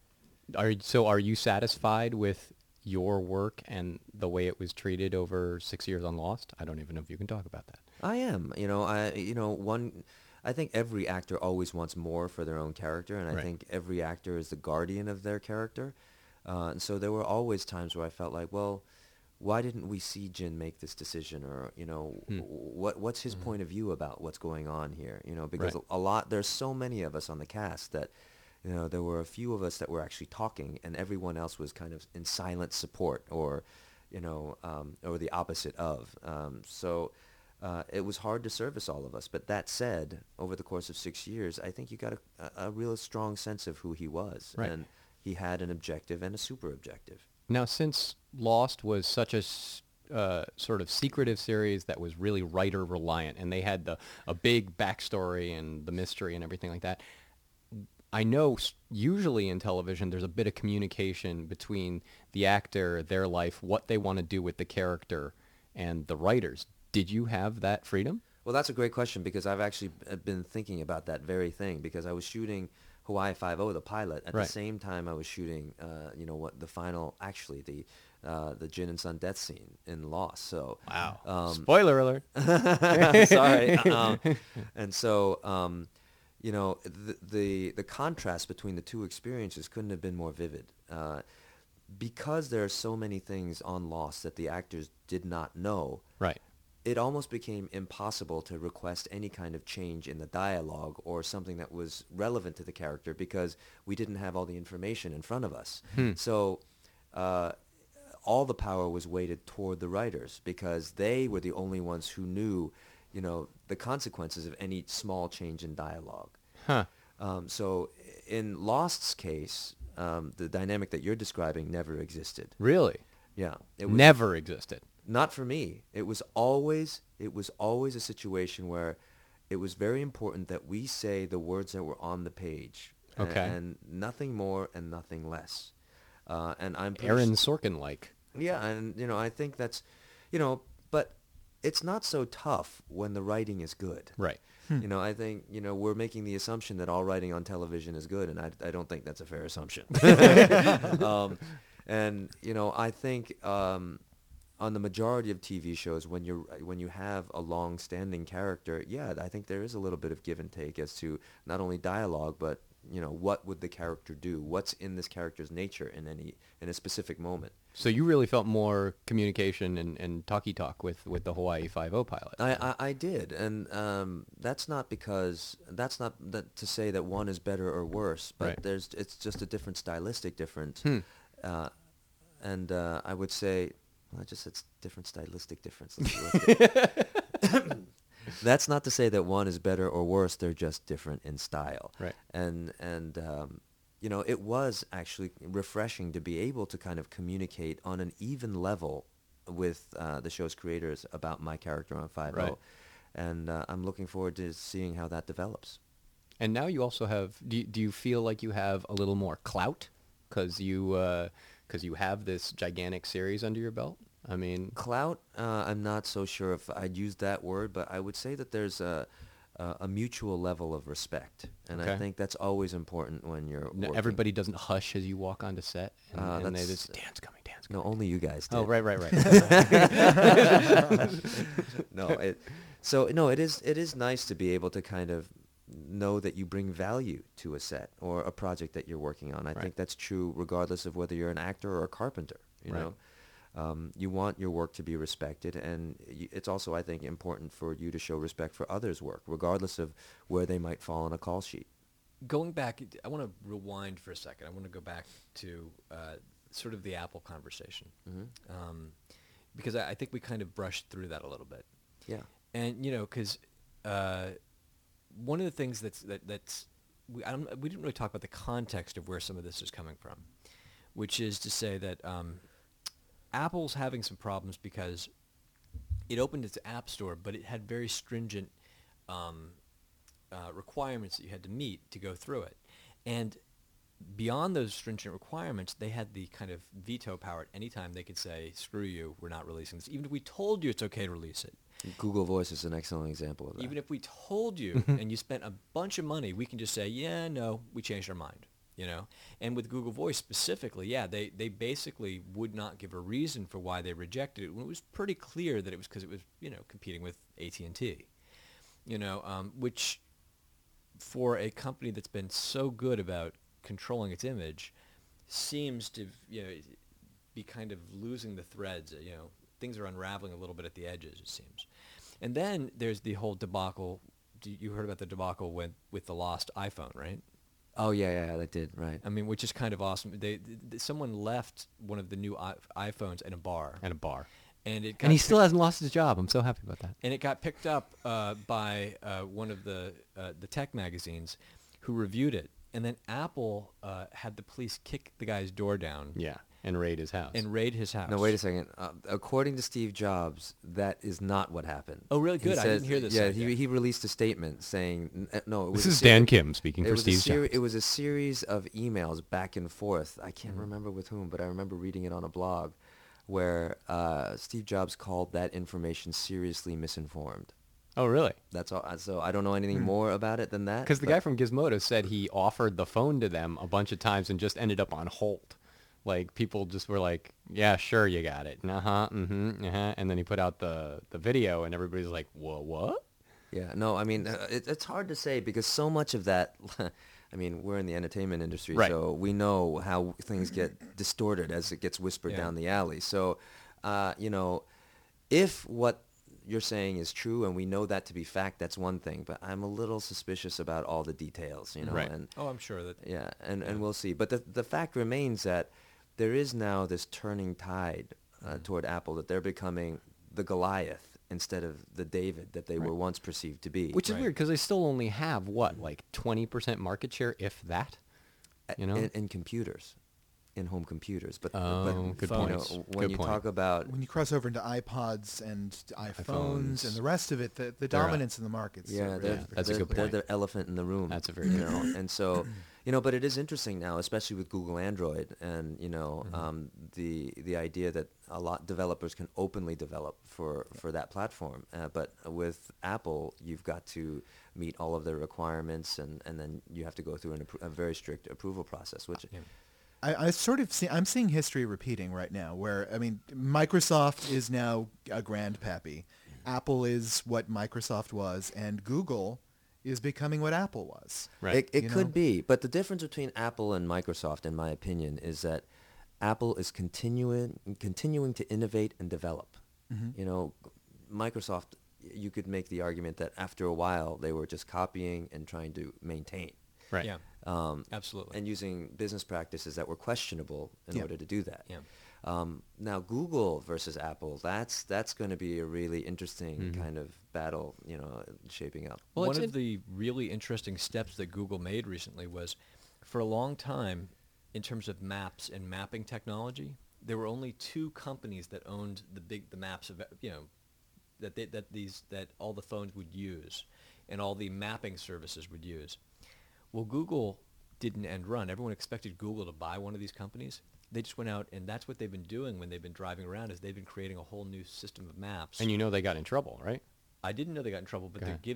Are you satisfied with your work and the way it was treated over 6 years on Lost? I don't even know if you can talk about that. I am. I think every actor always wants more for their own character, and I Right. think every actor is the guardian of their character. And so there were always times where I felt like, well, why didn't we see Jin make this decision? Or, what's his point of view about what's going on here? Because Right. there's so many of us on the cast that, there were a few of us that were actually talking, and everyone else was kind of in silent support, or the opposite of. It was hard to service all of us. But that said, over the course of 6 years, I think you got a real strong sense of who he was. Right. And he had an objective and a super objective. Now, since Lost was such a sort of secretive series that was really writer reliant, and they had a big backstory and the mystery and everything like that, I know usually in television there's a bit of communication between the actor, their life, what they want to do with the character, and the writers. Did you have that freedom? Well, that's a great question, because I've actually been thinking about that very thing, because I was shooting Hawaii Five-0, the pilot, at Right. the same time I was shooting, the Jin and Sun death scene in Lost. So Wow. Spoiler alert. sorry. And so, the contrast between the two experiences couldn't have been more vivid. Because there are so many things on Lost that the actors did not know, Right. it almost became impossible to request any kind of change in the dialogue or something that was relevant to the character, because we didn't have all the information in front of us. So all the power was weighted toward the writers, because they were the only ones who knew, the consequences of any small change in dialogue. Huh. So in Lost's case, the dynamic that you're describing never existed. Really? Yeah. It was Never existed. not for me. It was always a situation where it was very important that we say the words that were on the page. Okay. And nothing more and nothing less. And I'm pretty Aaron Sorkin-like. Yeah, and I think that's, but it's not so tough when the writing is good. Right. You know, I think, we're making the assumption that all writing on television is good, and I don't think that's a fair assumption. And, I think on the majority of TV shows, when you have a long-standing character, yeah, I think there is a little bit of give and take as to not only dialogue, but, what would the character do? What's in this character's nature in a specific moment? So you really felt more communication and talk with the Hawaii Five-0 pilot. I did, and that's not to say that one is better or worse, but Right. it's just a different stylistic difference, and I would say, well, it's different stylistic difference. Let's look at That's not to say that one is better or worse; they're just different in style. Right. And it was actually refreshing to be able to kind of communicate on an even level with the show's creators about my character on 5-0. Right. And I'm looking forward to seeing how that develops. And now you also have. Do you feel like you have a little more clout because you have this gigantic series under your belt? I mean, Clout, I'm not so sure if I'd use that word, but I would say that there's a mutual level of respect. And I Okay. think that's always important when you're working. everybody doesn't hush as you walk onto set, and they That's- just Dan's coming. No, only you guys did. Oh, right. No, it is nice to be able to kind of know that you bring value to a set or a project that you're working on. I Right. think that's true regardless of whether you're an actor or a carpenter, you Right. know. You want your work to be respected, and it's also, I think, important for you to show respect for others' work, regardless of where they might fall on a call sheet. Going back, I want to rewind for a second. I want to go back to sort of the Apple conversation, because I think we kind of brushed through that a little bit. Yeah. And because one of the things we didn't really talk about the context of where some of this is coming from, which is to say that Apple's having some problems because it opened its app store, but it had very stringent requirements that you had to meet to go through it. And beyond those stringent requirements, they had the kind of veto power at any time. They could say, screw you, we're not releasing this. Even if we told you it's okay to release it. Google Voice is an excellent example of that. Even if we told you and you spent a bunch of money, we can just say, yeah, no, we changed our mind. And with Google Voice specifically, yeah, they basically would not give a reason for why they rejected it. When it was pretty clear that it was because it was, competing with AT&T, which for a company that's been so good about controlling its image seems to, be kind of losing the threads. Things are unraveling a little bit at the edges, it seems. And then there's the whole debacle. You heard about the debacle with the lost iPhone, right? Oh, yeah, that did, right. I mean, which is kind of awesome. Someone left one of the new iPhones in a bar. And he still hasn't lost his job. I'm so happy about that. And it got picked up by one of the tech magazines who reviewed it. And then Apple had the police kick the guy's door down. Yeah, and raid his house. No, wait a second. According to Steve Jobs, that is not what happened. Oh, really? Good. I didn't hear this. Yeah, side yet. he released a statement saying, no, it was This is Dan Kim speaking for Steve Jobs. It was a series of emails back and forth. I can't remember with whom, but I remember reading it on a blog where Steve Jobs called that information seriously misinformed. Oh, really? That's all. So I don't know anything more about it than that. Because the guy from Gizmodo said he offered the phone to them a bunch of times and just ended up on hold. Like, people just were like, yeah, sure, you got it. And then he put out the video, and everybody's like, what? Yeah, no, I mean, it's hard to say because so much of that, I mean, we're in the entertainment industry, Right. so we know how things get distorted as it gets whispered down the alley. So, if what you're saying is true and we know that to be fact, that's one thing. But I'm a little suspicious about all the details, Right. And Oh, I'm sure that. yeah, and we'll see. But the fact remains that there is now this turning tide toward Apple, that they're becoming the Goliath instead of the David that they were once perceived to be. Which is Right. weird because they still only have, what, like 20% market share, if that? In computers, in-home computers. But good you point. know, when Good you point. talk about When you cross over into iPods and iPhones iPhones. and the rest of it, the dominance in the market's yeah, really that's a good they're point. the elephant in the room. That's a very you good know, and so But it is interesting now, especially with Google Android, and the idea that a lot developers can openly develop for that platform. But with Apple, you've got to meet all of their requirements, and then you have to go through a very strict approval process, which. I sort of I'm seeing history repeating right now, where Microsoft is now a grandpappy, Apple is what Microsoft was, and Google is becoming what Apple was. Right. It could be, but the difference between Apple and Microsoft, in my opinion, is that Apple is continuing to innovate and develop. Microsoft, you could make the argument that after a while they were just copying and trying to maintain. Right. Yeah. Absolutely. And using business practices that were questionable in order to do that. Yeah. Now, Google versus Apple, that's going to be a really interesting kind of battle, shaping up. Well, one of the really interesting steps that Google made recently was, for a long time, in terms of maps and mapping technology, there were only two companies that owned the maps of that all the phones would use, and all the mapping services would use. Well, Google did an end run. Everyone expected Google to buy one of these companies. They just went out, and that's what they've been doing when they've been driving around, is they've been creating a whole new system of maps. And they got in trouble, right? I didn't know they got in trouble, but they're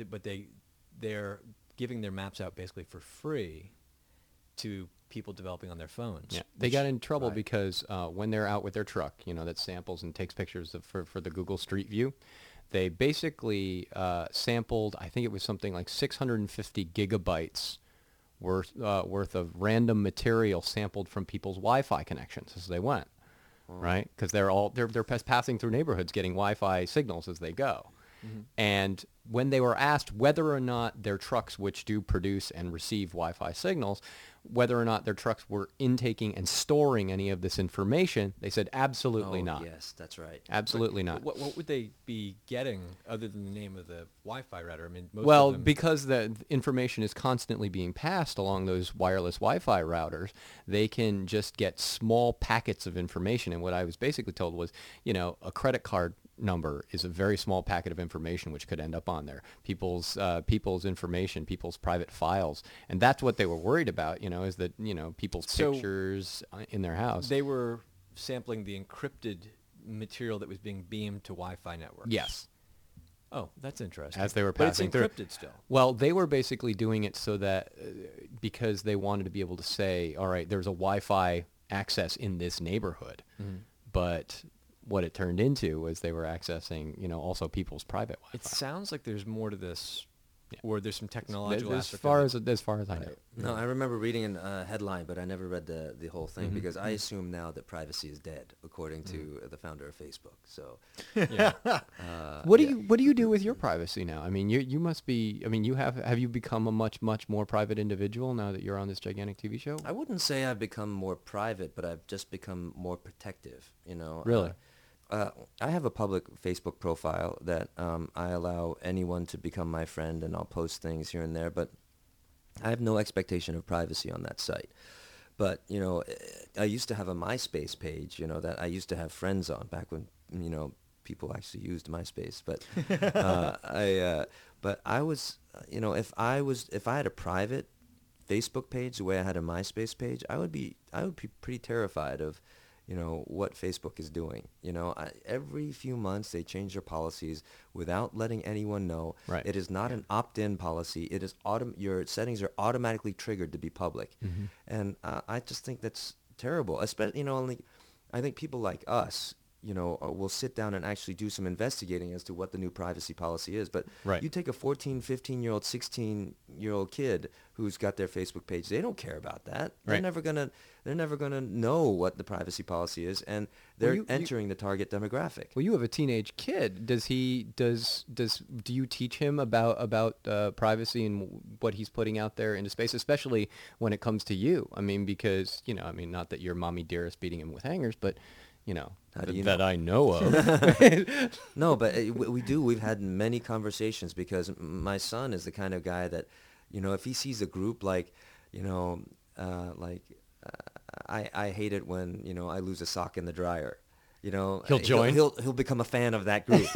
giving their maps out basically for free to people developing on their phones. Yeah, they got in trouble because when they're out with their truck, that samples and takes pictures for the Google Street View, they basically sampled, I think it was something like 650 gigabytes worth of random material sampled from people's Wi-Fi connections as they went, right? Because they're passing through neighborhoods getting Wi-Fi signals as they go. Mm-hmm. And when they were asked whether or not their trucks, which do produce and receive Wi-Fi signals, whether or not their trucks were intaking and storing any of this information, they said absolutely not. Yes, that's right. Absolutely not. What would they be getting other than the name of the Wi-Fi router? Most of them... because the information is constantly being passed along those wireless Wi-Fi routers, they can just get small packets of information. And what I was basically told was, a credit card number is a very small packet of information which could end up on there. People's information, people's private files, and that's what they were worried about. Is that people's pictures in their house. They were sampling the encrypted material that was being beamed to Wi-Fi networks. Yes. Oh, that's interesting. As they were passing but it's encrypted still. Well, they were basically doing it so that because they wanted to be able to say, all right, there's a Wi-Fi access in this neighborhood, but what it turned into was they were accessing, also people's private Wi-Fi. It sounds like there's more to this, or there's some technological as aspect. As far as I know. No, I remember reading a headline, but I never read the whole thing because I assume now that privacy is dead, according to the founder of Facebook. So, what do you do with your privacy now? You must be. Have you become a much more private individual now that you're on this gigantic TV show? I wouldn't say I've become more private, but I've just become more protective. Really. I have a public Facebook profile that I allow anyone to become my friend, and I'll post things here and there, but I have no expectation of privacy on that site. But, I used to have a MySpace page, that I used to have friends on back when, people actually used MySpace. But I was, if I had a private Facebook page the way I had a MySpace page, I would be pretty terrified of what Facebook is doing. Every few months they change their policies without letting anyone know. Right. It is not an opt-in policy. It is your settings are automatically triggered to be public. Mm-hmm. And I just think that's terrible. Especially, I think people like us, will sit down and actually do some investigating as to what the new privacy policy is. But you take a 14, 15-year-old, 16-year-old kid who's got their Facebook page, they don't care about that. They're never gonna know what the privacy policy is, and they're entering the target demographic. Well, you have a teenage kid. Do you teach him about privacy and what he's putting out there into space, especially when it comes to you? Because not that you're mommy dearest beating him with hangers, but that I know of. No, but we do. We've had many conversations because my son is the kind of guy that, if he sees a group I hate it when, I lose a sock in the dryer. He'll join? He'll become a fan of that group.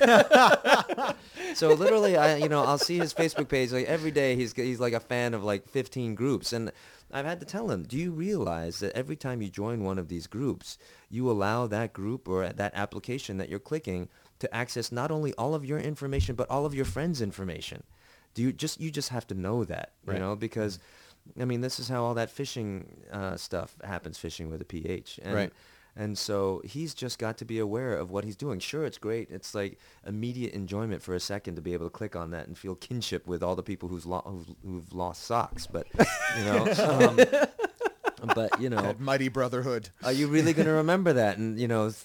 So literally, I'll see his Facebook page like every day. He's like a fan of like 15 groups, and I've had to tell him, do you realize that every time you join one of these groups, you allow that group or that application that you're clicking to access not only all of your information but all of your friends' information? You just have to know that, Right. because I mean, this is how all that phishing stuff happens, phishing with a PH. And, Right. And so he's just got to be aware of what he's doing. Sure, it's great. It's like immediate enjoyment for a second to be able to click on that and feel kinship with all the people who've lost socks. But, That mighty brotherhood. are you really going to remember that in,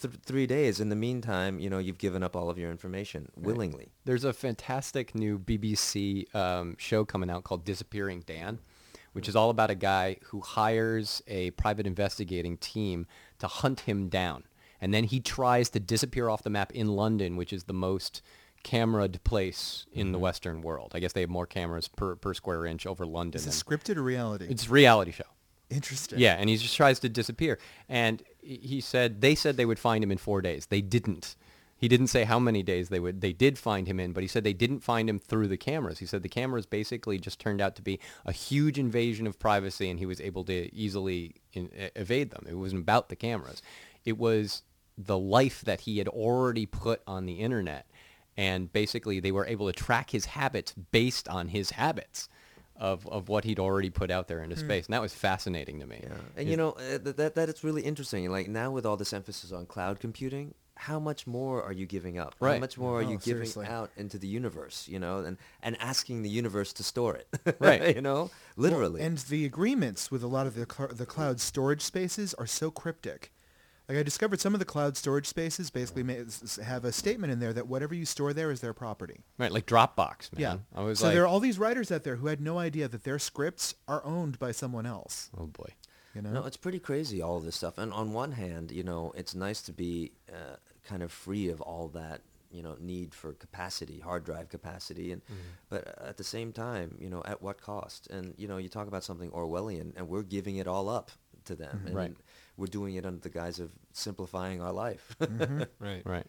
3 days? In the meantime, you've given up all of your information willingly. There's a fantastic new BBC show coming out called Disappearing Dan, which is all about a guy who hires a private investigating team to hunt him down. And then he tries to disappear off the map in London, which is the most cameraed place in the Western world. I guess they have more cameras per square inch over London. Is this than- scripted or reality? It's a reality show. Interesting. Yeah, and he just tries to disappear. And they said they would find him in 4 days. They didn't. He didn't say how many days they did find him in, but he said they didn't find him through the cameras. He said the cameras basically just turned out to be a huge invasion of privacy, and he was able to easily evade them. It wasn't about the cameras. It was the life that he had already put on the internet, and basically they were able to track his habits based on his habits of what he'd already put out there into space. And that was fascinating to me. Yeah, and that it's really interesting. Like now with all this emphasis on cloud computing, how much more are you giving up? How Right. much more are you giving seriously. out into the universe, and asking the universe to store it? Right. Literally. And the agreements with a lot of the cloud storage spaces are so cryptic. Like I discovered some of the cloud storage spaces basically have a statement in there that whatever you store there is their property. Right, like Dropbox, man. Yeah. I was So like, there are all these writers out there who had no idea that their scripts are owned by someone else. oh boy. No, it's pretty crazy, all of this stuff. And on one hand, it's nice to be kind of free of all that, need for capacity, hard drive capacity. And but at the same time, at what cost? And, you talk about something Orwellian, and we're giving it all up to them. And Right. we're doing it under the guise of simplifying our life. Right. Right.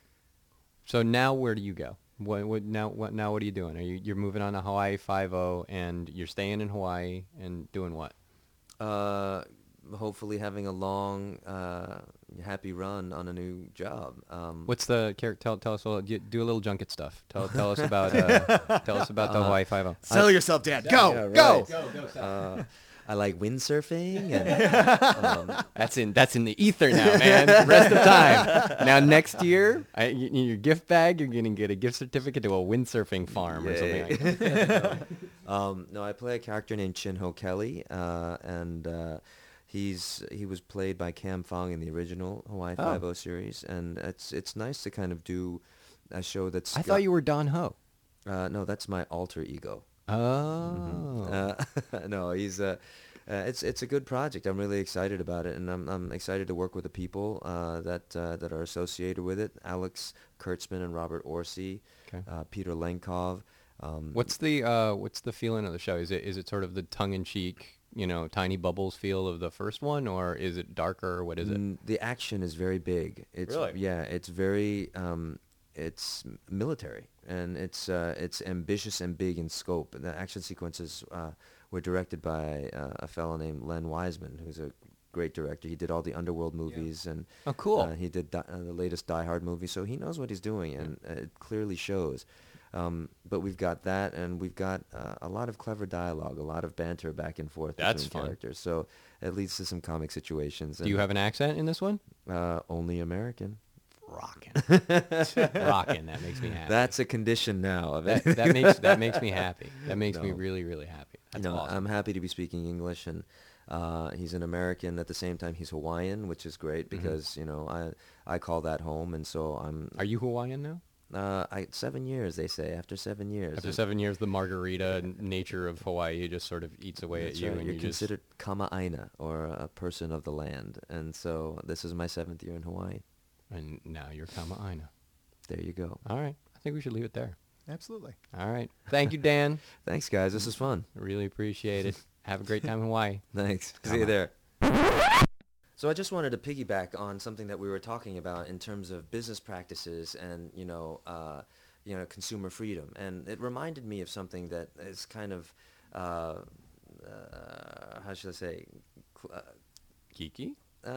So now where do you go? What are you doing? You're moving on to Hawaii 5-0 and you're staying in Hawaii and doing what? Hopefully having a long, happy run on a new job. What's the character? Tell us do a little junket stuff. Tell us about the Hawaii 5-0. Sell yourself, Dad. Go, Yeah, go. right. I like windsurfing, and That's in the ether now, man. Rest of time. Now next year, in your gift bag, you're gonna get a gift certificate to a windsurfing farm or something like that. no, I play a character named Chin-Ho Kelly, and he was played by Cam Fong in the original Hawaii 5-0 series, and it's nice to kind of do a show that's. I thought you were Don Ho. No, that's my alter ego. Oh. No, he's it's a good project. I'm really excited about it, and I'm excited to work with the people that are associated with it. Alex Kurtzman and Robert Orsi, Okay. Peter Lenkov. What's the feeling of the show? Is it sort of the tongue-in-cheek, Tiny Bubbles feel of the first one, or is it darker? What is it? The action is very big. It's Really? Yeah, it's very it's military, and it's ambitious and big in scope. The action sequences were directed by a fellow named Len Wiseman, who's a great director. He did all the Underworld movies, and Oh, cool. he did the latest Die Hard movie, so he knows what he's doing, and it clearly shows. But we've got that, and we've got a lot of clever dialogue, a lot of banter back and forth That's between fun. characters. So it leads to some comic situations. Do you have an accent in this one? Only American? Rockin'. Rockin'. That makes me happy. That's a condition now of it. that makes me happy. That makes me No. really, really happy. That's No, awesome. I'm happy to be speaking English, and he's an American. At the same time, he's Hawaiian, which is great because I call that home, and so I'm. Are you Hawaiian now? 7 years, they say. After 7 years. After 7 years, the margarita nature of Hawaii just sort of eats away That's at you, right. and You're you just. considered kama'aina, or a person of the land, and so this is my 7th year in Hawaii. And now you're Kama'aina. There you go. All right. I think we should leave it there. Absolutely. All right. Thank you, Dan. Thanks, guys. This is fun. I really appreciate it. Have a great time in Hawaii. Thanks. See Kama. you there. So I just wanted to piggyback on something that we were talking about in terms of business practices and consumer freedom, and it reminded me of something that is kind of how should I say, Geeky?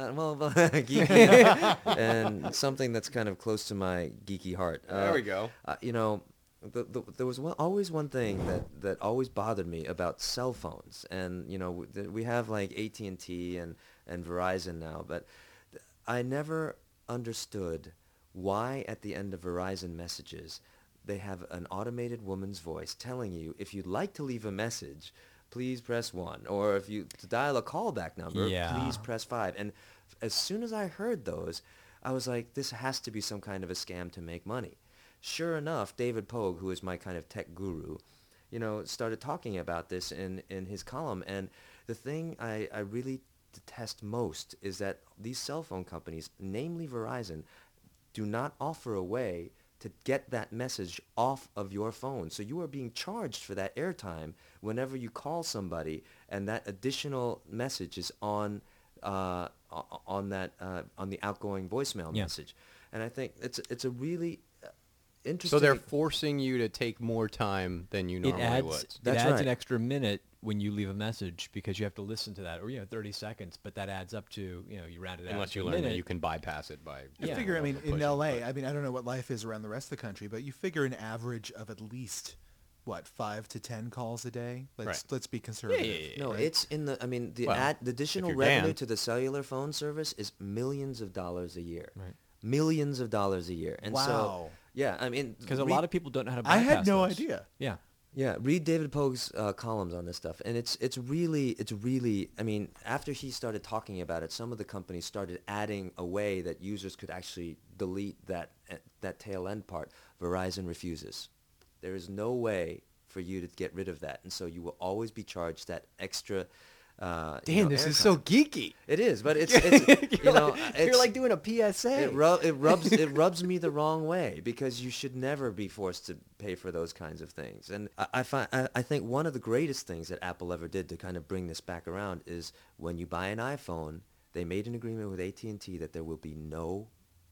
geeky, and something that's kind of close to my geeky heart. There we go. There was always one thing that always bothered me about cell phones, and we have like AT&T and Verizon now, but I never understood why at the end of Verizon messages they have an automated woman's voice telling you, if you'd like to leave a message, please press 1, or if you to dial a callback number, Yeah. please press 5. And as soon as I heard those, I was like, this has to be some kind of a scam to make money. Sure enough, David Pogue, who is my kind of tech guru, started talking about this in his column. And the thing I really detest most is that these cell phone companies, namely Verizon, do not offer a way to get that message off of your phone. So you are being charged for that airtime whenever you call somebody, and that additional message is on the outgoing voicemail Yeah. message. And I think it's a really interesting. So they're forcing you to take more time than you It normally adds would. That's an right. extra minute when you leave a message because you have to listen to that, or 30 seconds, but that adds up to you round it out Unless to you a learn that minute. you can bypass it by. I Yeah. figure, I mean, in pushing, LA, but- I mean, I don't know what life is around the rest of the country, but you figure an average of at least, 5 to 10 calls a day? Let's be conservative. yeah. No, right? it's in the. I mean, the Well, the additional if you're revenue Dan. to the cellular phone service is millions of dollars a year. Right. Millions of dollars a year. And so, Wow. yeah, I mean, Because a read- lot of people don't know how to I bypass had no those. idea. Yeah. Yeah, read David Pogue's columns on this stuff, and it's really. I mean, after he started talking about it, some of the companies started adding a way that users could actually delete that tail end part. Verizon refuses. There is no way for you to get rid of that, and so you will always be charged that extra. Dan, this is so geeky. It is, but it's You're like doing a PSA. it rubs me the wrong way, because you should never be forced to pay for those kinds of things. And I think one of the greatest things that Apple ever did to kind of bring this back around is when you buy an iPhone, they made an agreement with AT&T that there will be no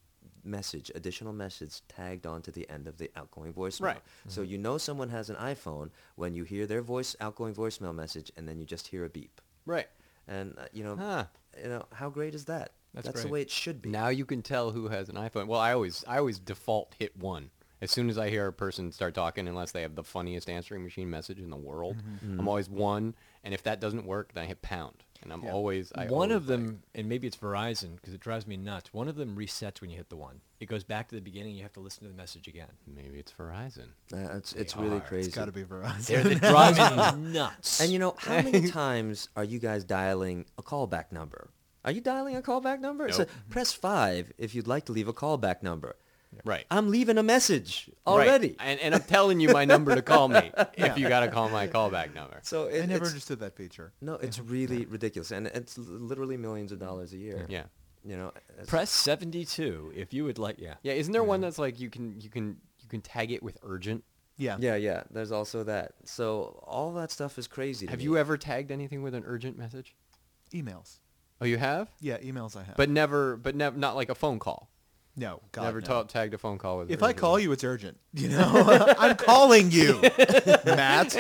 additional message tagged onto the end of the outgoing voicemail. Right. So someone has an iPhone when you hear their outgoing voicemail message, and then you just hear a beep. Right. And Huh. how great is that? That's the great. way it should be. Now you can tell who has an iPhone. Well, I always default hit 1. As soon as I hear a person start talking, unless they have the funniest answering machine message in the world, I'm always 1. And if that doesn't work, then I hit pound. And I'm always... One of them, and maybe it's Verizon because it drives me nuts. One of them resets when you hit the 1. It goes back to the beginning. You have to listen to the message again. Maybe it's Verizon. It's really crazy. It's got to be Verizon. It drives me nuts. And how many times are you guys dialing a callback number? Are you dialing a callback number? It Nope. says, press 5 if you'd like to leave a callback number. Right. I'm leaving a message Right. already. And I'm telling you my number to call me if you got to call my callback number. So I never it's, understood that feature. no, it's really ridiculous, and it's literally millions of dollars a year. Yeah. It's- Press 72 if you would like. Yeah. Yeah, isn't there one that's like you can tag it with urgent? Yeah. Yeah. There's also that. So all that stuff is crazy. To Have me. you ever tagged anything with an urgent message? Emails. Oh, you have? Yeah, emails I have. But never not like a phone call. no, God, Never no. tagged a phone call with. If I urgent. call you, it's urgent. I'm calling you, Matt.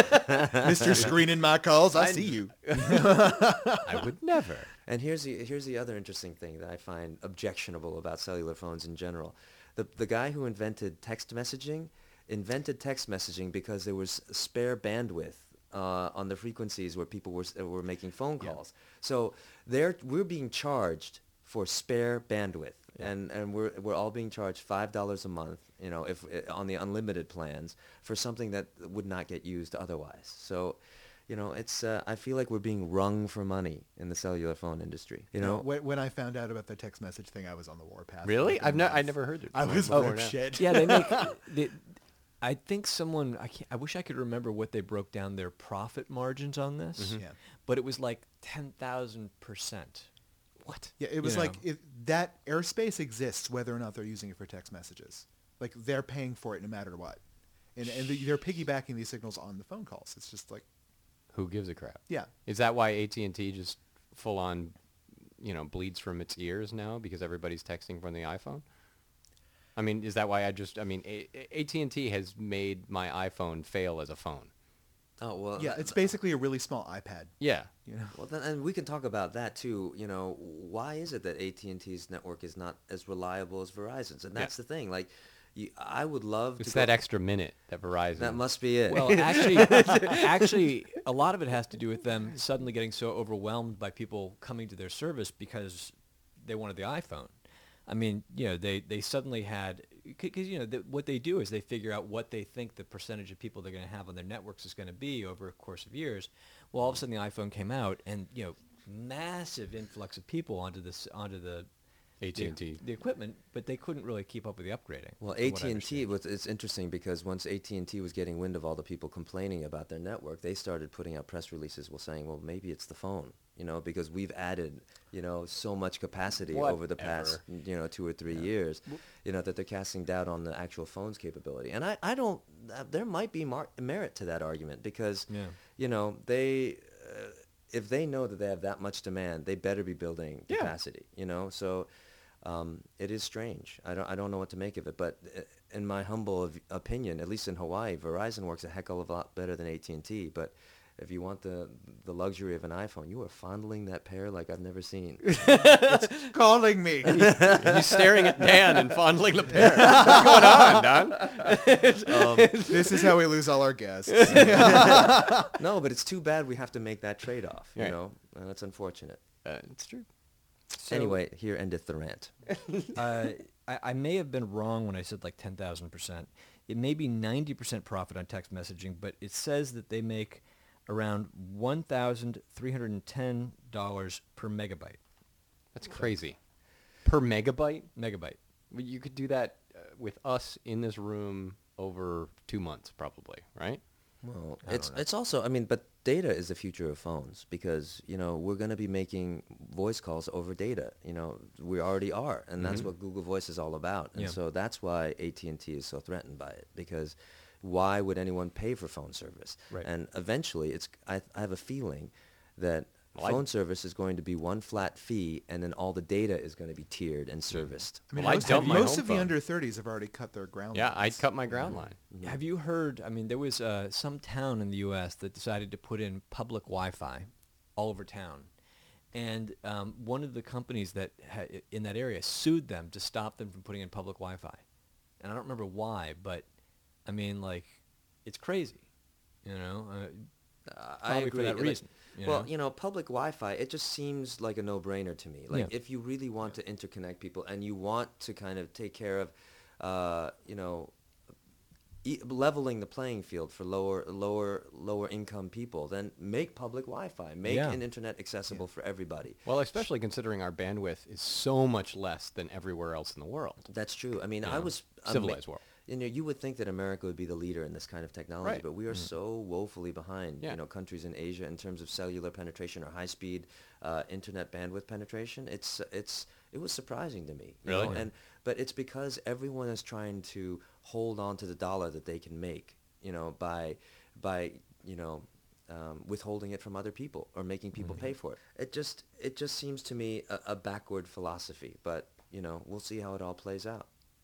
Mr. Screening my calls. I see you. I would never. And here's the other interesting thing that I find objectionable about cellular phones in general. The guy who invented text messaging because there was spare bandwidth on the frequencies where people were making phone calls. So we're being charged for spare bandwidth, and we're all being charged $5 a month, if on the unlimited plans, for something that would not get used otherwise. So. It's. I feel like we're being wrung for money in the cellular phone industry. When I found out about the text message thing, I was on the warpath. Really? Within a I month. never heard it. I was before full of now. shit. Yeah, they make. I think someone. I wish I could remember what they broke down their profit margins on this. Yeah. But it was like 10,000%. What? Yeah, it was You like know. that airspace exists whether or not they're using it for text messages. Like they're paying for it no matter what, and they're piggybacking these signals on the phone calls. It's just like, Who gives a crap? yeah, Is that why AT&T just full on bleeds from its ears now because everybody's texting from the iPhone? I mean, is that why AT&T has made my iPhone fail as a phone? Oh, well. Yeah, it's basically a really small iPad. Yeah. You know? Well, then, and we can talk about that too. Why is it that AT&T's network is not as reliable as Verizon's? And that's the thing. Like, I would love It's to. that extra minute that Verizon. That must be it. Well, actually, a lot of it has to do with them suddenly getting so overwhelmed by people coming to their service because they wanted the iPhone. I mean, they suddenly had, because, what they do is they figure out what they think the percentage of people they're going to have on their networks is going to be over a course of years. Well, all of a sudden the iPhone came out and, massive influx of people onto the AT&T. the equipment, but they couldn't really keep up with the upgrading. Well, from what I AT&T, understand. it's interesting because once AT&T was getting wind of all the people complaining about their network, they started putting out press releases saying, well, maybe it's the phone, because we've added, so much capacity over the past, 2 or 3 years, that they're casting doubt on the actual phone's capability. And I don't, there might be merit to that argument because, they, if they know that they have that much demand, they better be building capacity, so... it is strange. I don't know what to make of it, but in my humble opinion, at least in Hawaii, Verizon works a heck of a lot better than AT&T. But if you want the luxury of an iPhone, you are fondling that pair like I've never seen. It's calling me. He's staring at Dan and fondling the pair. What's going on, Don? This is how we lose all our guests. No, but it's too bad we have to make that trade-off, Right. and that's unfortunate. It's true. So, Anyway, here endeth the rant. I may have been wrong when I said like 10,000%. It may be 90% profit on text messaging, but it says that they make around $1,310 per megabyte. That's crazy. Per megabyte? Megabyte. You could do that with us in this room over 2 months, probably, right? Well, it's also, but data is the future of phones because, we're going to be making voice calls over data. We already are, and that's what Google Voice is all about. And so that's why AT&T is so threatened by it because why would anyone pay for phone service? Right. And eventually, I have a feeling that phone service is going to be one flat fee, and then all the data is going to be tiered and serviced. I mean, Well, I dumped my most home of the phone. under 30s have already cut their ground. Yeah, lines. I'd cut my ground line. Have you heard, there was some town in the U.S. that decided to put in public Wi-Fi all over town. And one of the companies that in that area sued them to stop them from putting in public Wi-Fi. And I don't remember why, but, it's crazy, I Probably agree. for that Like, reason. Public Wi-Fi, it just seems like a no-brainer to me. Like, Yeah. if you really want to interconnect people and you want to kind of take care of, leveling the playing field for lower income people, then make public Wi-Fi. Make an internet accessible for everybody. Well, especially considering our bandwidth is so much less than everywhere else in the world. That's true. Civilized world. You would think that America would be the leader in this kind of technology, Right. but we are so woefully behind, Yeah. countries in Asia in terms of cellular penetration or high-speed internet bandwidth penetration. It was surprising to me. you Really? know, but it's because everyone is trying to hold on to the dollar that they can make, by withholding it from other people or making people pay for it. It just seems to me a backward philosophy, but we'll see how it all plays out.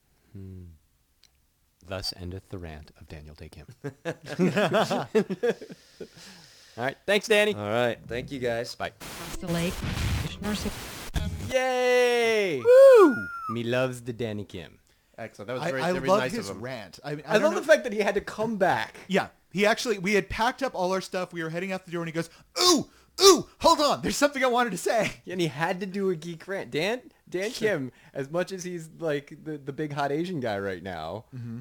Thus endeth the rant of Daniel Day Kim. All right. Thanks, Danny. All right. Thank you, guys. Bye. Across the lake, nursing. Yay! Woo! Me loves the Danny Kim. Excellent. That was I very love nice his of him. rant. I don't love know- the fact that he had to come back. Yeah, we had packed up all our stuff. We were heading out the door, and he goes, "Ooh, hold on. There's something I wanted to say." And he had to do a geek rant. Dan Kim, as much as he's like the big hot Asian guy right now,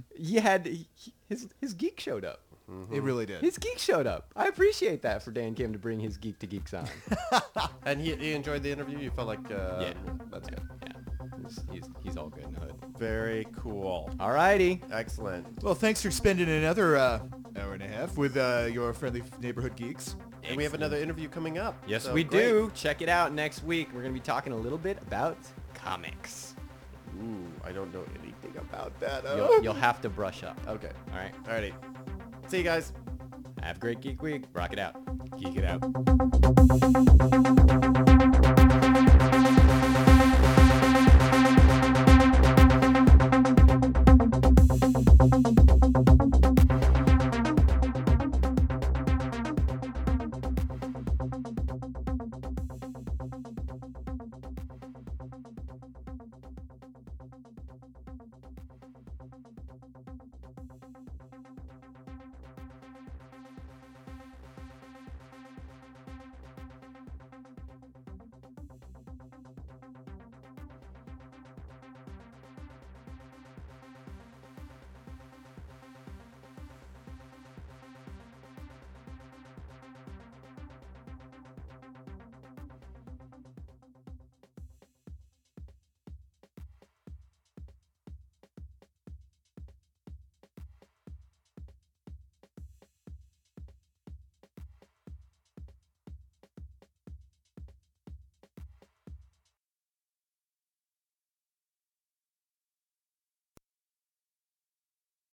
his geek showed up. It really did. His geek showed up. I appreciate that for Dan Kim to bring his geek to geeks on. And he enjoyed the interview. You felt like that's good. Yeah, he's all good in the hood. Very cool. Alrighty. Excellent. Well, thanks for spending another hour and a half with your friendly neighborhood geeks. And we have another interview coming up. Yes, so we great. do. Check it out next week. We're going to be talking a little bit about comics. Ooh, I don't know anything about that. You'll have to brush up. Okay. All right. Alrighty. See you guys. Have a great geek week. Rock it out. Geek it out.